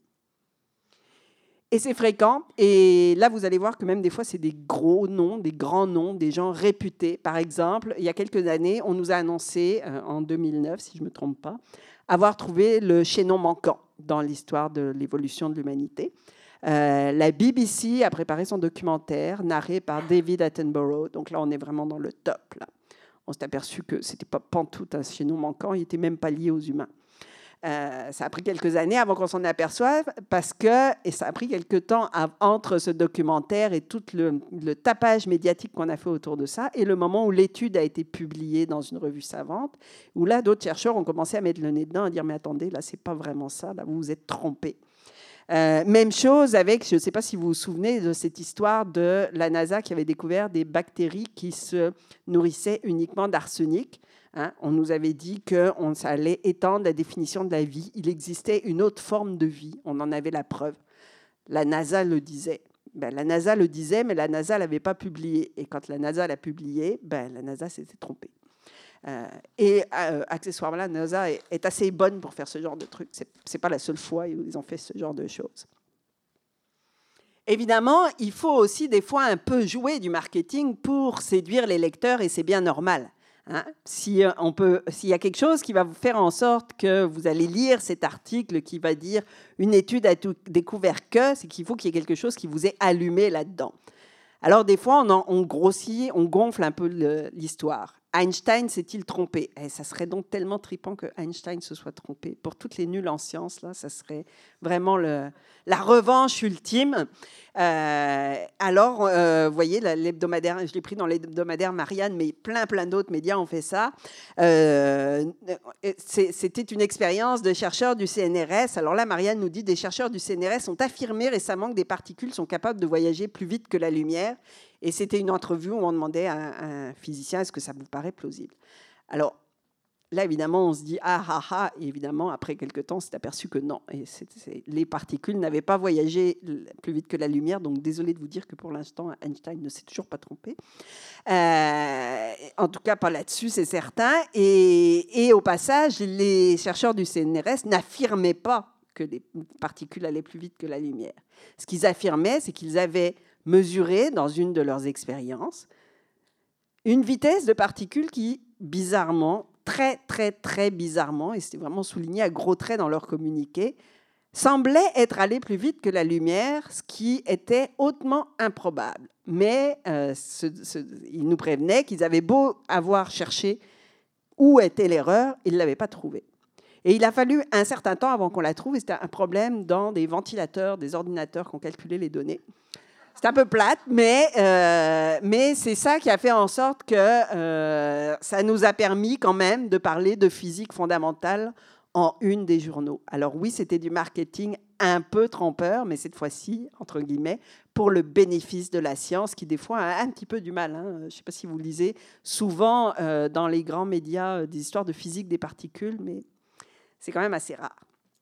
Et c'est fréquent. Et là, vous allez voir que même des fois, c'est des gros noms, des grands noms, des gens réputés. Par exemple, il y a quelques années, on nous a annoncé, euh, en deux mille neuf, si je ne me trompe pas, avoir trouvé le chaînon manquant dans l'histoire de l'évolution de l'humanité. Euh, la B B C a préparé son documentaire, narré par David Attenborough. Donc là, on est vraiment dans le top. Là. On s'est aperçu que ce n'était pas pantoute un chaînon manquant, il n'était même pas lié aux humains. Euh, ça a pris quelques années avant qu'on s'en aperçoive, parce que, et ça a pris quelques temps à, entre ce documentaire et tout le, le tapage médiatique qu'on a fait autour de ça, et le moment où l'étude a été publiée dans une revue savante, où là, d'autres chercheurs ont commencé à mettre le nez dedans, à dire « Mais attendez, là, c'est pas vraiment ça, là, vous vous êtes trompés ». Euh, même chose avec, je ne sais pas si vous vous souvenez de cette histoire de la NASA qui avait découvert des bactéries qui se nourrissaient uniquement d'arsenic. Hein, on nous avait dit que on, ça allait étendre la définition de la vie. Il existait une autre forme de vie. On en avait la preuve. La NASA le disait. Ben, la NASA le disait, mais la NASA ne l'avait pas publié. Et quand la NASA l'a publié, ben, la NASA s'était trompée. Euh, et euh, accessoirement, la NASA est, est assez bonne pour faire ce genre de trucs. Ce n'est pas la seule fois où ils ont fait ce genre de choses. Évidemment, il faut aussi des fois un peu jouer du marketing pour séduire les lecteurs, et c'est bien normal. Hein, si on peut, s'il y a quelque chose qui va vous faire en sorte que vous allez lire cet article qui va dire « Une étude a tout découvert que », c'est qu'il faut qu'il y ait quelque chose qui vous ait allumé là-dedans. Alors, des fois, on, en, on grossit, on gonfle un peu le, l'histoire. Einstein s'est-il trompé ? Et ça serait donc tellement trippant que Einstein se soit trompé. Pour toutes les nuls en sciences, là, ça serait vraiment le, la revanche ultime. Euh, alors, euh, vous voyez, l'hebdomadaire, je l'ai pris dans l'hebdomadaire Marianne, mais plein, plein d'autres médias ont fait ça. Euh, c'était une expérience de chercheurs du C N R S. Alors là, Marianne nous dit, des chercheurs du C N R S ont affirmé récemment que des particules sont capables de voyager plus vite que la lumière. Et c'était une entrevue où on demandait à un, un physicien, est-ce que ça vous paraît plausible ? Alors, là, évidemment, on se dit « Ah, ah, ah !» Et évidemment, après quelques temps, on s'est aperçu que non. Et c'est, c'est, les particules n'avaient pas voyagé plus vite que la lumière. Donc, désolé de vous dire que pour l'instant, Einstein ne s'est toujours pas trompé. Euh, en tout cas, pas là-dessus, c'est certain. Et, et au passage, les chercheurs du C N R S n'affirmaient pas que les particules allaient plus vite que la lumière. Ce qu'ils affirmaient, c'est qu'ils avaient mesuré dans une de leurs expériences une vitesse de particules qui, bizarrement, très, très, très bizarrement, et c'était vraiment souligné à gros traits dans leur communiqué, semblait être allé plus vite que la lumière, ce qui était hautement improbable. Mais euh, ce, ce, ils nous prévenaient qu'ils avaient beau avoir cherché où était l'erreur, ils ne l'avaient pas trouvée. Et il a fallu un certain temps avant qu'on la trouve, et c'était un problème dans des ventilateurs, des ordinateurs qui ont calculé les données. C'est un peu plate, mais, euh, mais c'est ça qui a fait en sorte que euh, ça nous a permis quand même de parler de physique fondamentale en une des journaux. Alors oui, c'était du marketing un peu trompeur, mais cette fois-ci, entre guillemets, pour le bénéfice de la science, qui des fois a un petit peu du mal. Hein. Je ne sais pas si vous lisez souvent euh, dans les grands médias euh, des histoires de physique des particules, mais c'est quand même assez rare.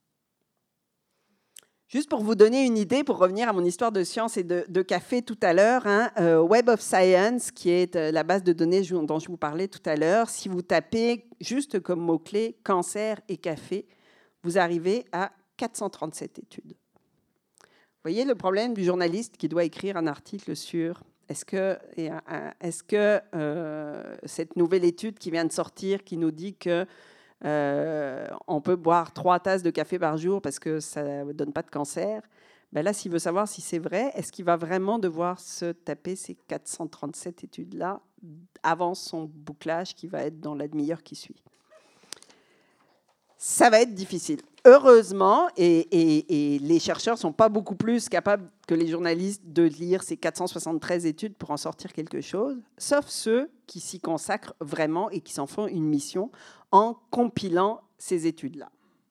Juste pour vous donner une idée, pour revenir à mon histoire de science et de, de café tout à l'heure, hein, euh, Web of Science, qui est euh, la base de données dont je vous parlais tout à l'heure, si vous tapez juste comme mot-clé cancer et café, vous arrivez à quatre cent trente-sept études. Vous voyez le problème du journaliste qui doit écrire un article sur est-ce que, est-ce que euh, cette nouvelle étude qui vient de sortir, qui nous dit que Euh, on peut boire trois tasses de café par jour parce que ça ne donne pas de cancer. Ben là, s'il veut savoir si c'est vrai, est-ce qu'il va vraiment devoir se taper ces quatre cent trente-sept études-là avant son bouclage qui va être dans la demi-heure qui suit? Ça va être difficile. Heureusement, et, et, et les chercheurs ne sont pas beaucoup plus capables que les journalistes de lire ces quatre cent soixante-treize études pour en sortir quelque chose, sauf ceux qui s'y consacrent vraiment et qui s'en font une mission en compilant ces études-là.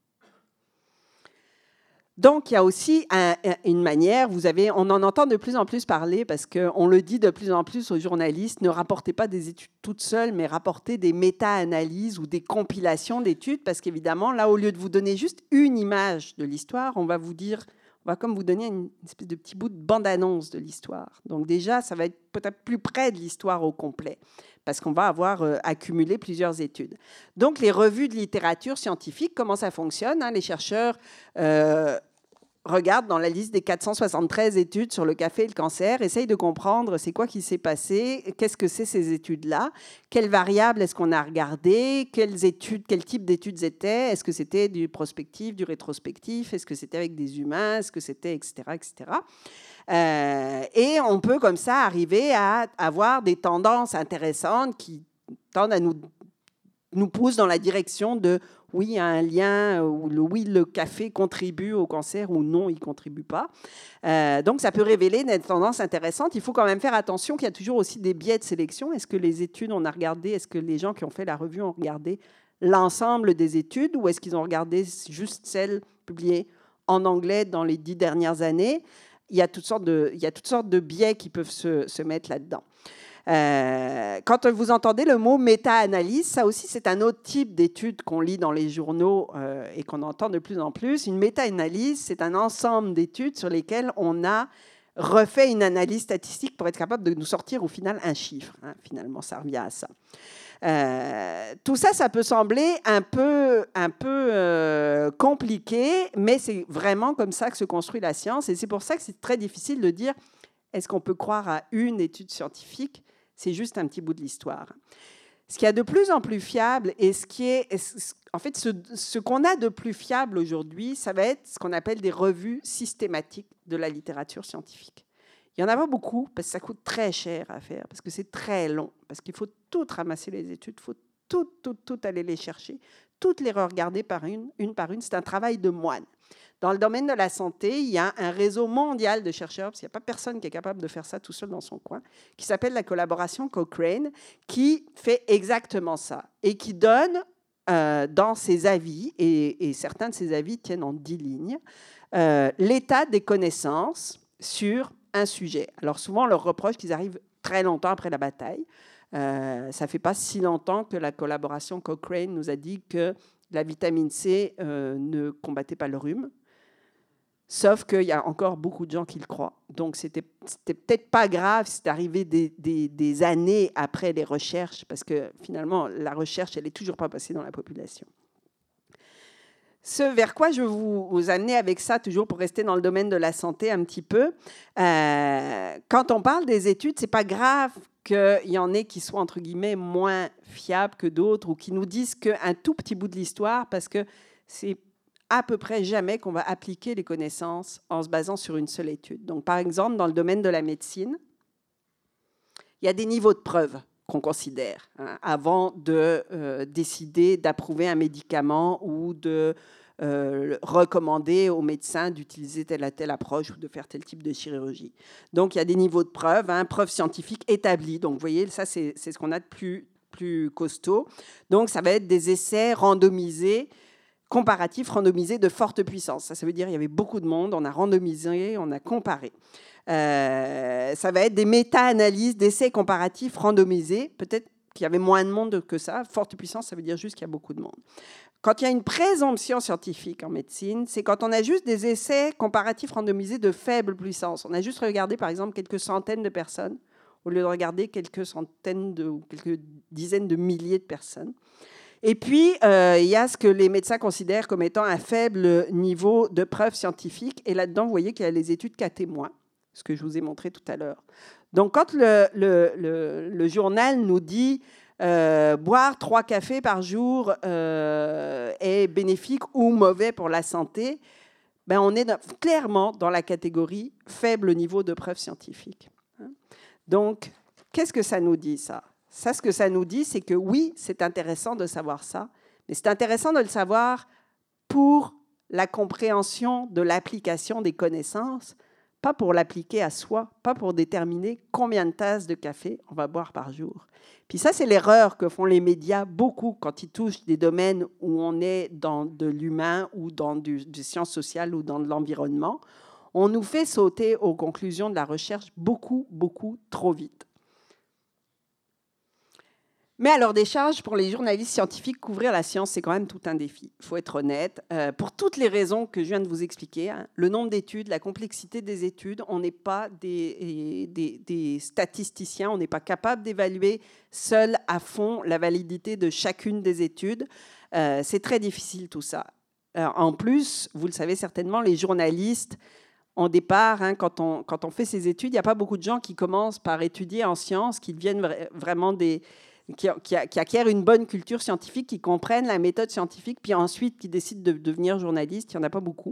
Donc, il y a aussi un, une manière, vous avez, on en entend de plus en plus parler parce qu'on le dit de plus en plus aux journalistes, ne rapportez pas des études toutes seules, mais rapportez des méta-analyses ou des compilations d'études parce qu'évidemment, là, au lieu de vous donner juste une image de l'histoire, on va vous dire, on va comme vous donner une espèce de petit bout de bande-annonce de l'histoire. Donc déjà, ça va être peut-être plus près de l'histoire au complet parce qu'on va avoir euh, accumulé plusieurs études. Donc, les revues de littérature scientifique, comment ça fonctionne, hein, les chercheurs euh, regardent dans la liste des quatre cent soixante-treize études sur le café et le cancer, essayent de comprendre c'est quoi qui s'est passé, qu'est-ce que c'est ces études-là, quelles variables est-ce qu'on a regardées, quelles études, quel type d'études étaient, est-ce que c'était du prospectif, du rétrospectif, est-ce que c'était avec des humains, est-ce que c'était, et cetera, et cetera. Euh, et on peut comme ça arriver à avoir des tendances intéressantes qui tendent à nous, nous poussent dans la direction de oui, il y a un lien, ou le, oui, le café contribue au cancer ou non, il ne contribue pas. Euh, donc, ça peut révéler des tendances intéressantes. Il faut quand même faire attention qu'il y a toujours aussi des biais de sélection. Est-ce que les études, on a regardé, est-ce que les gens qui ont fait la revue ont regardé l'ensemble des études ou est-ce qu'ils ont regardé juste celles publiées en anglais dans les dix dernières années? Il y a toutes sortes de, il y a toutes sortes de biais qui peuvent se, se mettre là-dedans. Euh, quand vous entendez le mot méta-analyse, ça aussi, c'est un autre type d'étude qu'on lit dans les journaux euh, et qu'on entend de plus en plus. Une méta-analyse, c'est un ensemble d'études sur lesquelles on a refait une analyse statistique pour être capable de nous sortir au final un chiffre. Hein, finalement, ça revient à ça. Euh, tout ça, ça peut sembler un peu, un peu euh, compliqué, mais c'est vraiment comme ça que se construit la science. Et c'est pour ça que c'est très difficile de dire est-ce qu'on peut croire à une étude scientifique? C'est juste un petit bout de l'histoire. Ce qui est de plus en plus fiable et ce qui est, en fait, ce, ce qu'on a de plus fiable aujourd'hui, ça va être ce qu'on appelle des revues systématiques de la littérature scientifique. Il n'y en a pas beaucoup parce que ça coûte très cher à faire, parce que c'est très long, parce qu'il faut tout ramasser les études, il faut tout, tout, tout aller les chercher, toutes les regarder par une, une par une. C'est un travail de moine. Dans le domaine de la santé, il y a un réseau mondial de chercheurs, parce qu'il n'y a pas personne qui est capable de faire ça tout seul dans son coin, qui s'appelle la collaboration Cochrane, qui fait exactement ça et qui donne euh, dans ses avis, et, et certains de ses avis tiennent en dix lignes, euh, l'état des connaissances sur un sujet. Alors souvent, on leur reproche qu'ils arrivent très longtemps après la bataille. Euh, ça ne fait pas si longtemps que la collaboration Cochrane nous a dit que la vitamine C euh, ne combattait pas le rhume. Sauf qu'il y a encore beaucoup de gens qui le croient. Donc, c'était, c'était peut-être pas grave si c'est arrivé des, des, des années après les recherches, parce que finalement, la recherche, elle n'est toujours pas passée dans la population. Ce vers quoi je veux vous, vous amener avec ça, toujours pour rester dans le domaine de la santé un petit peu, euh, quand on parle des études, c'est pas grave qu'il y en ait qui soient, entre guillemets, moins fiables que d'autres ou qui nous disent qu'un tout petit bout de l'histoire, parce que c'est à peu près jamais qu'on va appliquer les connaissances en se basant sur une seule étude. Donc, par exemple, dans le domaine de la médecine, il y a des niveaux de preuve qu'on considère hein, avant de euh, décider d'approuver un médicament ou de euh, recommander aux médecins d'utiliser telle ou telle approche ou de faire tel type de chirurgie. Donc, il y a des niveaux de preuves, hein, preuves scientifiques établies. Donc, vous voyez, ça, c'est, c'est ce qu'on a de plus, plus costaud. Donc, ça va être des essais randomisés, comparatifs randomisés de forte puissance. Ça, ça veut dire qu'il y avait beaucoup de monde, on a randomisé, on a comparé. Euh, ça va être des méta-analyses d'essais comparatifs randomisés. Peut-être qu'il y avait moins de monde que ça. Forte puissance, ça veut dire juste qu'il y a beaucoup de monde. Quand il y a une présomption scientifique en médecine, c'est quand on a juste des essais comparatifs randomisés de faible puissance. On a juste regardé, par exemple, quelques centaines de personnes au lieu de regarder quelques centaines de, ou quelques dizaines de milliers de personnes. Et puis, euh, il y a ce que les médecins considèrent comme étant un faible niveau de preuve scientifique. Et là-dedans, vous voyez qu'il y a les études cas témoins, ce que je vous ai montré tout à l'heure. Donc, quand le, le, le, le journal nous dit euh, boire trois cafés par jour euh, est bénéfique ou mauvais pour la santé, ben, on est dans, clairement dans la catégorie faible niveau de preuve scientifique. Donc, qu'est-ce que ça nous dit, ça ? Ça, ce que ça nous dit, c'est que oui, c'est intéressant de savoir ça, mais c'est intéressant de le savoir pour la compréhension de l'application des connaissances, pas pour l'appliquer à soi, pas pour déterminer combien de tasses de café on va boire par jour. Puis ça, c'est l'erreur que font les médias beaucoup quand ils touchent des domaines où on est dans de l'humain ou dans du, des sciences sociales ou dans de l'environnement. On nous fait sauter aux conclusions de la recherche beaucoup, beaucoup trop vite. Mais à leur décharge, pour les journalistes scientifiques, couvrir la science, c'est quand même tout un défi. Il faut être honnête. Euh, pour toutes les raisons que je viens de vous expliquer, hein, le nombre d'études, la complexité des études, on n'est pas des, des, des statisticiens, on n'est pas capable d'évaluer seul à fond la validité de chacune des études. Euh, c'est très difficile tout ça. Euh, en plus, vous le savez certainement, les journalistes, en départ, hein, quand, on, quand on fait ces études, il n'y a pas beaucoup de gens qui commencent par étudier en sciences, qui deviennent vra- vraiment des... Qui, qui, qui acquièrent une bonne culture scientifique, qui comprennent la méthode scientifique, puis ensuite qui décident de devenir journalistes. Il n'y en a pas beaucoup.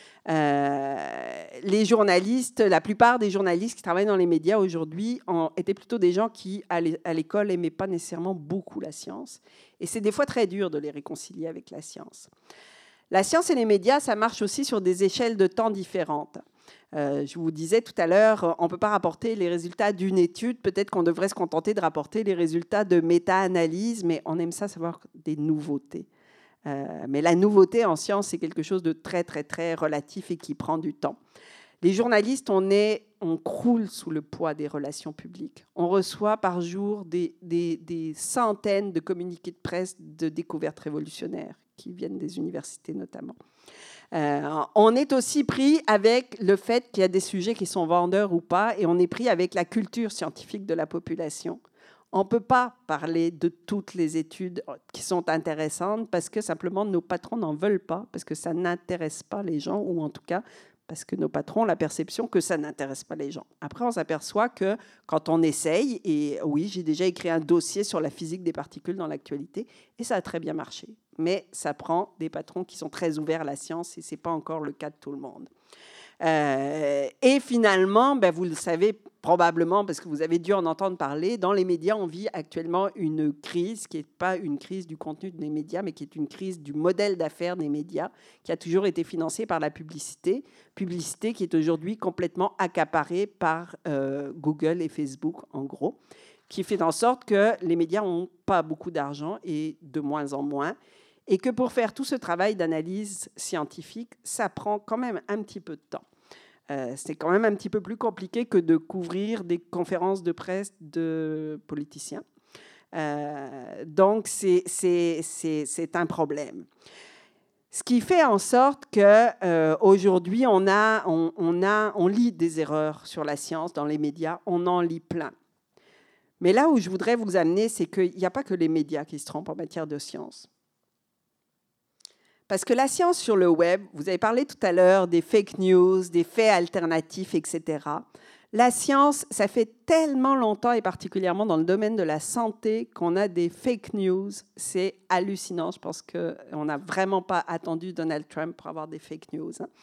Euh, les journalistes, la plupart des journalistes qui travaillent dans les médias aujourd'hui ont, étaient plutôt des gens qui, à l'école, n'aimaient pas nécessairement beaucoup la science. Et c'est des fois très dur de les réconcilier avec la science. La science et les médias, ça marche aussi sur des échelles de temps différentes. Euh, je vous disais tout à l'heure, on ne peut pas rapporter les résultats d'une étude. Peut-être qu'on devrait se contenter de rapporter les résultats de méta-analyse, mais on aime ça savoir des nouveautés. Euh, mais la nouveauté en science, c'est quelque chose de très, très, très relatif et qui prend du temps. Les journalistes, on, est, on croule sous le poids des relations publiques. On reçoit par jour des, des, des centaines de communiqués de presse de découvertes révolutionnaires qui viennent des universités notamment. Euh, on est aussi pris avec le fait qu'il y a des sujets qui sont vendeurs ou pas, et on est pris avec la culture scientifique de la population. On ne peut pas parler de toutes les études qui sont intéressantes parce que simplement nos patrons n'en veulent pas, parce que ça n'intéresse pas les gens, ou en tout cas parce que nos patrons ont la perception que ça n'intéresse pas les gens. Après, on s'aperçoit que quand on essaye, et oui, j'ai déjà écrit un dossier sur la physique des particules dans l'actualité, et ça a très bien marché. Mais ça prend des patrons qui sont très ouverts à la science, et ce n'est pas encore le cas de tout le monde. Euh, et finalement, ben vous le savez probablement, parce que vous avez dû en entendre parler, dans les médias, on vit actuellement une crise qui n'est pas une crise du contenu des médias, mais qui est une crise du modèle d'affaires des médias, qui a toujours été financée par la publicité, publicité qui est aujourd'hui complètement accaparée par euh, Google et Facebook, en gros, qui fait en sorte que les médias n'ont pas beaucoup d'argent et de moins en moins, et que pour faire tout ce travail d'analyse scientifique, ça prend quand même un petit peu de temps. Euh, c'est quand même un petit peu plus compliqué que de couvrir des conférences de presse de politiciens. Euh, donc, c'est, c'est, c'est, c'est un problème. Ce qui fait en sorte qu'aujourd'hui, euh, on, a, on, on, a, on lit des erreurs sur la science dans les médias, on en lit plein. Mais là où je voudrais vous amener, c'est qu'il n'y a pas que les médias qui se trompent en matière de science. Parce que la science sur le web, vous avez parlé tout à l'heure des fake news, des faits alternatifs, et cetera. La science, ça fait tellement longtemps, et particulièrement dans le domaine de la santé, qu'on a des fake news. C'est hallucinant. Je pense qu'on n'a vraiment pas attendu Donald Trump pour avoir des fake news. Hein.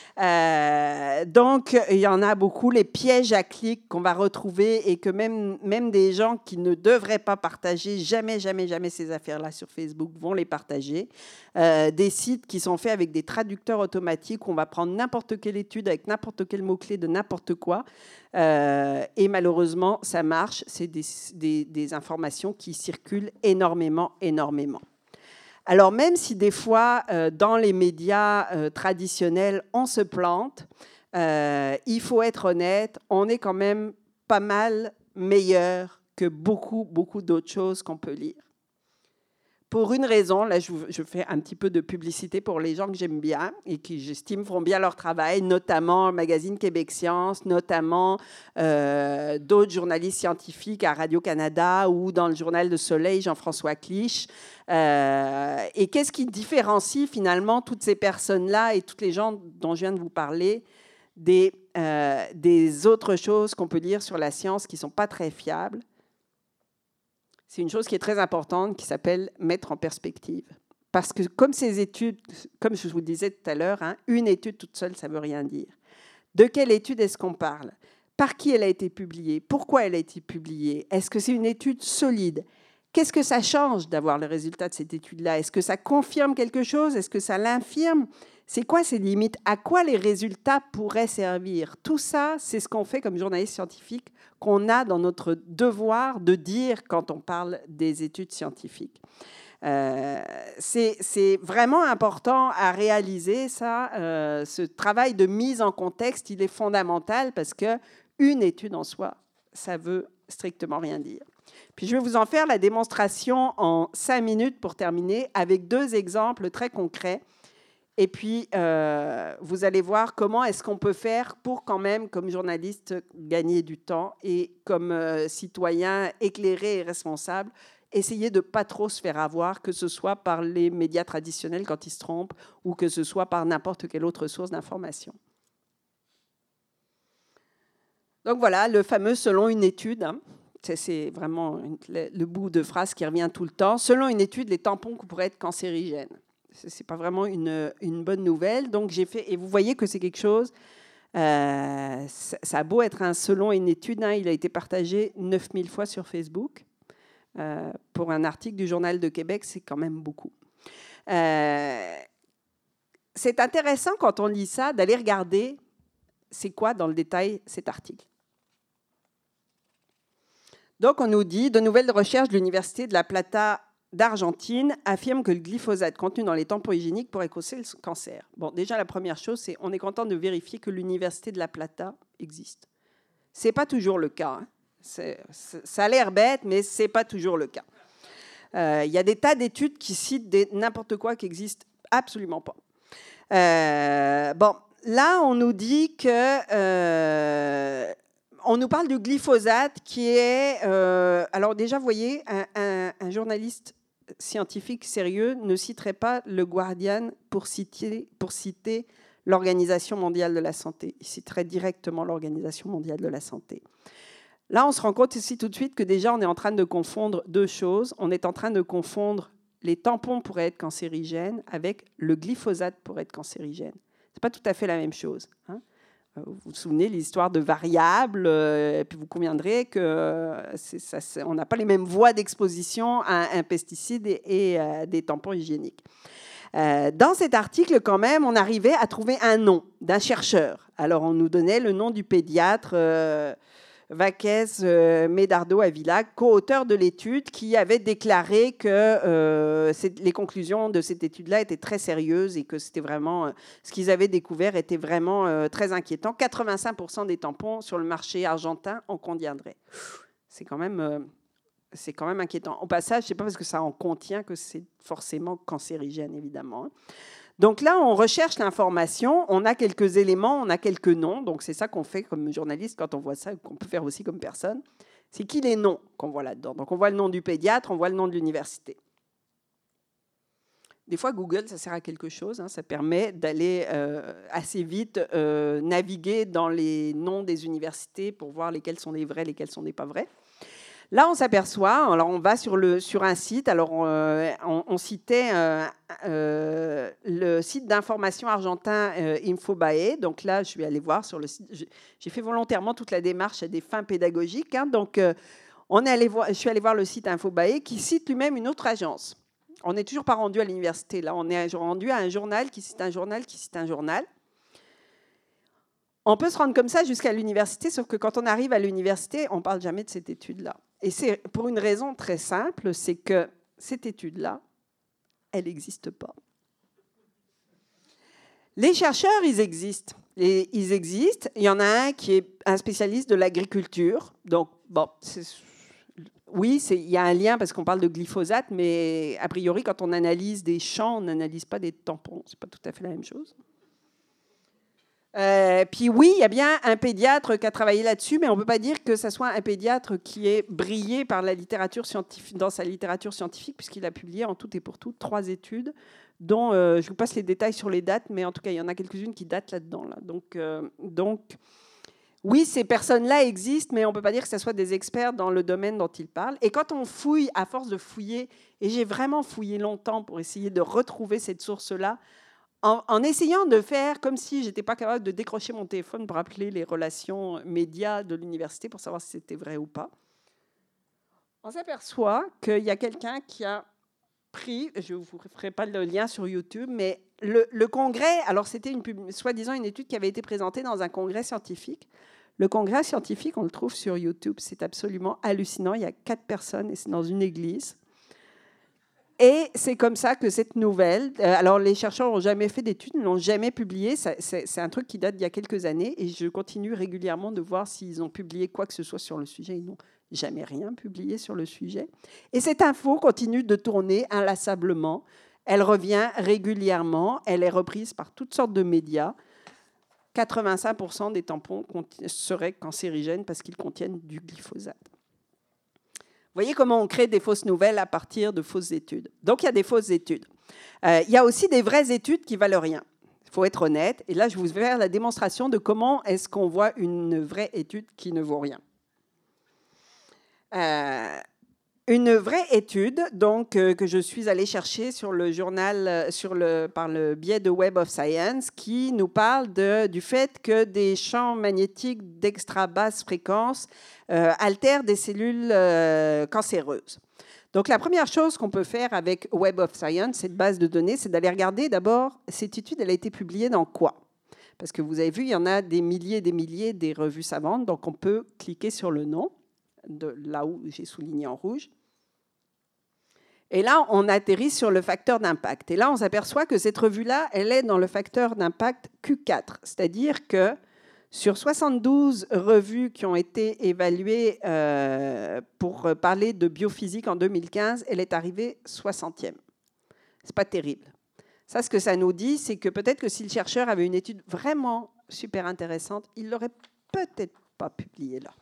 Euh, donc, il y en a beaucoup, les pièges à clics qu'on va retrouver et que même, même des gens qui ne devraient pas partager jamais, jamais, jamais ces affaires-là sur Facebook vont les partager. Euh, des sites qui sont faits avec des traducteurs automatiques où on va prendre n'importe quelle étude avec n'importe quel mot-clé de n'importe quoi. Euh, et malheureusement, ça marche. C'est des, des, des informations qui circulent énormément, énormément. Alors, même si des fois, euh, dans les médias euh, traditionnels, on se plante, euh, il faut être honnête, on est quand même pas mal meilleur que beaucoup, beaucoup d'autres choses qu'on peut lire. Pour une raison, là je, je fais un petit peu de publicité pour les gens que j'aime bien et qui, j'estime, feront bien leur travail, notamment le magazine Québec Science, notamment euh, d'autres journalistes scientifiques à Radio-Canada ou dans le journal de Soleil, Jean-François Clich. Euh, et qu'est-ce qui différencie finalement toutes ces personnes-là et tous les gens dont je viens de vous parler des, euh, des autres choses qu'on peut lire sur la science qui ne sont pas très fiables? C'est une chose qui est très importante, qui s'appelle mettre en perspective. Parce que comme ces études, comme je vous le disais tout à l'heure, hein, une étude toute seule, ça ne veut rien dire. De quelle étude est-ce qu'on parle? Par qui elle a été publiée? Pourquoi elle a été publiée? Est-ce que c'est une étude solide? Qu'est-ce que ça change d'avoir le résultat de cette étude-là? Est-ce que ça confirme quelque chose? Est-ce que ça l'infirme? C'est quoi ses limites? À quoi les résultats pourraient servir? Tout ça, c'est ce qu'on fait comme journaliste scientifique, qu'on a dans notre devoir de dire quand on parle des études scientifiques. Euh, c'est, c'est vraiment important à réaliser, ça. Euh, ce travail de mise en contexte, il est fondamental parce qu'une étude en soi, ça veut strictement rien dire. Puis je vais vous en faire la démonstration en cinq minutes pour terminer avec deux exemples très concrets. Et puis, euh, vous allez voir comment est-ce qu'on peut faire pour quand même, comme journaliste, gagner du temps et comme euh, citoyen éclairé et responsable, essayer de ne pas trop se faire avoir, que ce soit par les médias traditionnels quand ils se trompent ou que ce soit par n'importe quelle autre source d'information. Donc voilà, le fameux « selon une étude hein, ». C'est vraiment le bout de phrase qui revient tout le temps. Selon une étude, les tampons pourraient être cancérigènes. Ce n'est pas vraiment une, une bonne nouvelle. Donc, j'ai fait, et vous voyez que c'est quelque chose, euh, ça, ça a beau être un selon une étude, hein, il a été partagé neuf mille fois sur Facebook. Euh, pour un article du Journal de Québec, c'est quand même beaucoup. Euh, c'est intéressant quand on lit ça, d'aller regarder c'est quoi dans le détail cet article. Donc, on nous dit, de nouvelles recherches de l'Université de La Plata d'Argentine affirment que le glyphosate contenu dans les tampons hygiéniques pourrait causer le cancer. Bon, déjà, la première chose, c'est on est content de vérifier que l'Université de La Plata existe. Ce n'est pas toujours le cas. Hein. C'est, c'est, ça a l'air bête, mais ce n'est pas toujours le cas. Il euh, y a des tas d'études qui citent des, n'importe quoi qui n'existe absolument pas. Euh, bon, là, on nous dit que... Euh, on nous parle du glyphosate qui est... Euh, alors déjà, vous voyez, un, un, un journaliste scientifique sérieux ne citerait pas le Guardian pour citer, pour citer l'Organisation mondiale de la santé. Il citerait directement l'Organisation mondiale de la santé. Là, on se rend compte ici tout de suite que déjà, on est en train de confondre deux choses. On est en train de confondre les tampons pourraient être cancérigènes avec le glyphosate pourrait être cancérigène. Ce n'est pas tout à fait la même chose. Hein. Vous vous souvenez l'histoire de variables, euh, et puis vous conviendrez qu'on n'a pas les mêmes voies d'exposition à un pesticide et, et euh, des tampons hygiéniques. Euh, dans cet article, quand même, on arrivait à trouver un nom d'un chercheur. Alors, on nous donnait le nom du pédiatre euh, Vaquez euh, Medardo Avila, co-auteur de l'étude, qui avait déclaré que euh, les conclusions de cette étude-là étaient très sérieuses et que c'était vraiment, euh, ce qu'ils avaient découvert était vraiment euh, très inquiétant. quatre-vingt-cinq pour cent des tampons sur le marché argentin en contiendraient. C'est quand même... Euh, C'est quand même inquiétant. Au passage, ce n'est pas parce que ça en contient que c'est forcément cancérigène, évidemment. Donc là, on recherche l'information, on a quelques éléments, on a quelques noms. Donc c'est ça qu'on fait comme journaliste quand on voit ça, qu'on peut faire aussi comme personne. C'est qui les noms qu'on voit là-dedans. Donc on voit le nom du pédiatre, on voit le nom de l'université. Des fois, Google, ça sert à quelque chose. Hein, ça permet d'aller euh, assez vite euh, naviguer dans les noms des universités pour voir lesquels sont les vrais, lesquels sont les pas vrais. Là, on s'aperçoit, alors on va sur, le, sur un site, alors euh, on, on citait euh, euh, le site d'information argentin euh, Infobae. Donc là, je vais aller voir sur le site. J'ai fait volontairement toute la démarche à des fins pédagogiques. Hein, donc, euh, on est allé voir, je suis allée voir le site Infobae qui cite lui-même une autre agence. On n'est toujours pas rendu à l'université. Là, on est rendu à un journal qui cite un journal qui cite un journal. On peut se rendre comme ça jusqu'à l'université, sauf que quand on arrive à l'université, on ne parle jamais de cette étude-là. Et c'est pour une raison très simple, c'est que cette étude-là, elle n'existe pas. Les chercheurs, ils existent. Et ils existent. Il y en a un qui est un spécialiste de l'agriculture. Donc, bon, c'est, oui, c'est, il y a un lien parce qu'on parle de glyphosate, mais a priori, quand on analyse des champs, on n'analyse pas des tampons. Ce n'est pas tout à fait la même chose. Euh, puis oui, il y a bien un pédiatre qui a travaillé là-dessus, mais on ne peut pas dire que ce soit un pédiatre qui est brillé par la littérature scientifique, dans sa littérature scientifique, puisqu'il a publié en tout et pour tout trois études, dont euh, je vous passe les détails sur les dates, mais en tout cas, il y en a quelques-unes qui datent là-dedans. Là. Donc, euh, donc, oui, ces personnes-là existent, mais on ne peut pas dire que ce soit des experts dans le domaine dont ils parlent. Et quand on fouille, à force de fouiller, et j'ai vraiment fouillé longtemps pour essayer de retrouver cette source-là, En, en essayant de faire comme si je n'étais pas capable de décrocher mon téléphone pour appeler les relations médias de l'université pour savoir si c'était vrai ou pas, on s'aperçoit qu'il y a quelqu'un qui a pris, je ne vous ferai pas le lien sur YouTube, mais le, le congrès, alors c'était une, soi-disant une étude qui avait été présentée dans un congrès scientifique. Le congrès scientifique, on le trouve sur YouTube, c'est absolument hallucinant. Il y a quatre personnes et c'est dans une église. Et c'est comme ça que cette nouvelle, euh, alors les chercheurs n'ont jamais fait d'études, ne l'ont jamais publié, c'est, c'est un truc qui date d'il y a quelques années et je continue régulièrement de voir s'ils ont publié quoi que ce soit sur le sujet. Ils n'ont jamais rien publié sur le sujet. Et cette info continue de tourner inlassablement, elle revient régulièrement, elle est reprise par toutes sortes de médias. quatre-vingt-cinq pour cent des tampons seraient cancérigènes parce qu'ils contiennent du glyphosate. Vous voyez comment on crée des fausses nouvelles à partir de fausses études. Donc, il y a des fausses études. Euh, il y a aussi des vraies études qui valent rien. Il faut être honnête. Et là, je vais vous faire la démonstration de comment est-ce qu'on voit une vraie étude qui ne vaut rien. Euh, une vraie étude donc, euh, que je suis allée chercher sur le journal, sur le, par le biais de Web of Science, qui nous parle de, du fait que des champs magnétiques d'extra basse fréquence euh, altèrent des cellules euh, cancéreuses. Donc la première chose qu'on peut faire avec Web of Science, cette base de données, c'est d'aller regarder d'abord, cette étude, elle a été publiée dans quoi ? Parce que vous avez vu, il y en a des milliers et des milliers des revues savantes, donc on peut cliquer sur le nom, de là où j'ai souligné en rouge. Et là, on atterrit sur le facteur d'impact. Et là, on s'aperçoit que cette revue-là, elle est dans le facteur d'impact Q quatre. C'est-à-dire que sur soixante-douze revues qui ont été évaluées euh, pour parler de biophysique en deux mille quinze, elle est arrivée soixantième. Ce n'est pas terrible. Ça, ce que ça nous dit, c'est que peut-être que si le chercheur avait une étude vraiment super intéressante, il ne l'aurait peut-être pas publiée là.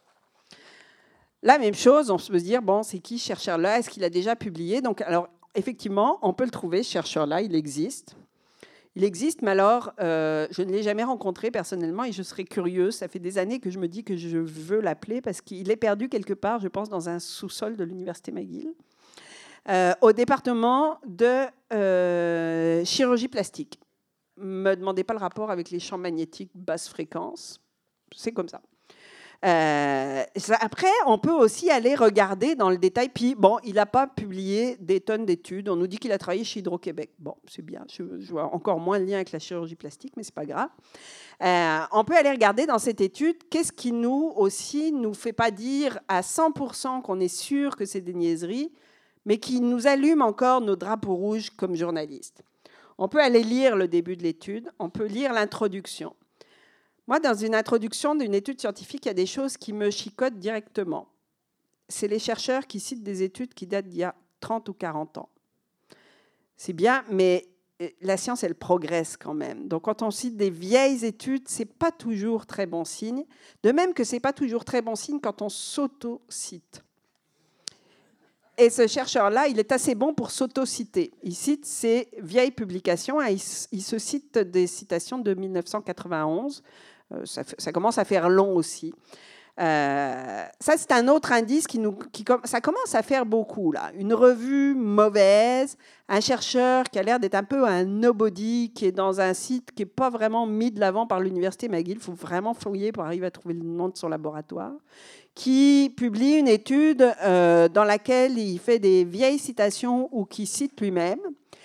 La même chose, on peut se dire, bon, c'est qui ce chercheur-là? Est-ce qu'il a déjà publié? Donc, alors, effectivement, on peut le trouver, ce chercheur-là, il existe. Il existe, mais alors, euh, je ne l'ai jamais rencontré personnellement et je serais curieuse. Ça fait des années que je me dis que je veux l'appeler parce qu'il est perdu quelque part, je pense, dans un sous-sol de l'Université McGill, euh, au département de euh, chirurgie plastique. Ne me demandez pas le rapport avec les champs magnétiques basse fréquence. C'est comme ça. Euh, après, on peut aussi aller regarder dans le détail. Puis, bon, il n'a pas publié des tonnes d'études. On nous dit qu'il a travaillé chez Hydro-Québec. Bon, c'est bien. Je, je vois encore moins le lien avec la chirurgie plastique, mais ce n'est pas grave. Euh, on peut aller regarder dans cette étude qu'est-ce qui nous aussi nous fait pas dire à cent pour cent qu'on est sûr que c'est des niaiseries, mais qui nous allume encore nos drapeaux rouges comme journalistes. On peut aller lire le début de l'étude. On peut lire l'introduction. Moi, dans une introduction d'une étude scientifique, il y a des choses qui me chicotent directement. C'est les chercheurs qui citent des études qui datent d'il y a trente ou quarante ans. C'est bien, mais la science, elle progresse quand même. Donc, quand on cite des vieilles études, ce n'est pas toujours très bon signe. De même que ce n'est pas toujours très bon signe quand on s'auto-cite. Et ce chercheur-là, il est assez bon pour s'auto-citer. Il cite ses vieilles publications. Il se cite des citations de mille neuf cent quatre-vingt-onze. Ça, ça commence à faire long aussi. Euh, ça, c'est un autre indice qui nous, qui, ça commence à faire beaucoup, là. Une revue mauvaise, un chercheur qui a l'air d'être un peu un nobody, qui est dans un site qui n'est pas vraiment mis de l'avant par l'université McGill, il faut vraiment fouiller pour arriver à trouver le nom de son laboratoire, qui publie une étude euh, dans laquelle il fait des vieilles citations ou qui cite lui-même.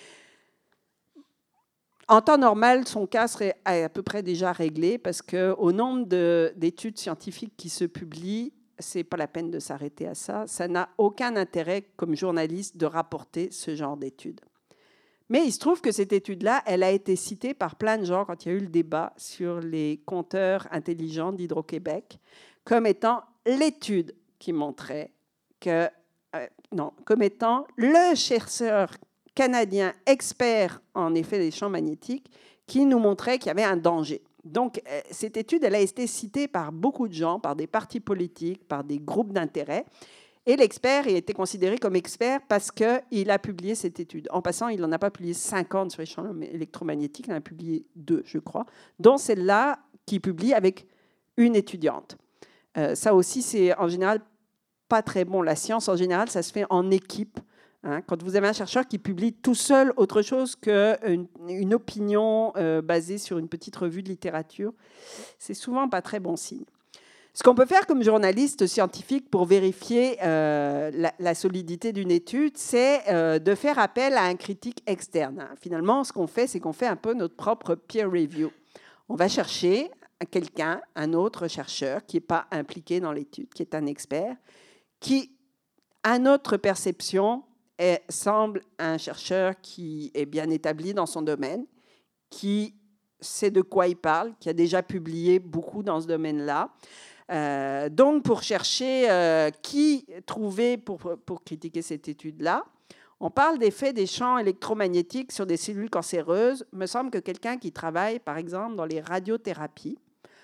En temps normal, son cas serait à peu près déjà réglé parce qu'au nombre de, d'études scientifiques qui se publient, ce n'est pas la peine de s'arrêter à ça. Ça n'a aucun intérêt comme journaliste de rapporter ce genre d'études. Mais il se trouve que cette étude-là, elle a été citée par plein de gens quand il y a eu le débat sur les compteurs intelligents d'Hydro-Québec comme étant l'étude qui montrait que, euh, non, comme étant le chercheur canadien expert en effet des champs magnétiques qui nous montrait qu'il y avait un danger. Donc, cette étude, elle a été citée par beaucoup de gens, par des partis politiques, par des groupes d'intérêt. Et l'expert a été considéré comme expert parce qu'il a publié cette étude. En passant, il n'en a pas publié cinquante sur les champs électromagnétiques, il en a publié deux, je crois, dont celle-là qu'il publie avec une étudiante. Euh, ça aussi, c'est en général pas très bon. La science, en général, ça se fait en équipe. Hein, quand vous avez un chercheur qui publie tout seul autre chose qu'une une opinion euh, basée sur une petite revue de littérature, c'est souvent pas très bon signe. Ce qu'on peut faire comme journaliste scientifique pour vérifier euh, la, la solidité d'une étude, c'est euh, de faire appel à un critique externe. Hein. Finalement, ce qu'on fait, c'est qu'on fait un peu notre propre peer review. On va chercher quelqu'un, un autre chercheur qui n'est pas impliqué dans l'étude, qui est un expert, qui, à notre perception, Et semble un chercheur qui est bien établi dans son domaine, qui sait de quoi il parle, qui a déjà publié beaucoup dans ce domaine-là. Euh, donc, pour chercher euh, qui trouver pour, pour critiquer cette étude-là, on parle d'effets des champs électromagnétiques sur des cellules cancéreuses. Il me semble que quelqu'un qui travaille, par exemple, dans les radiothérapies,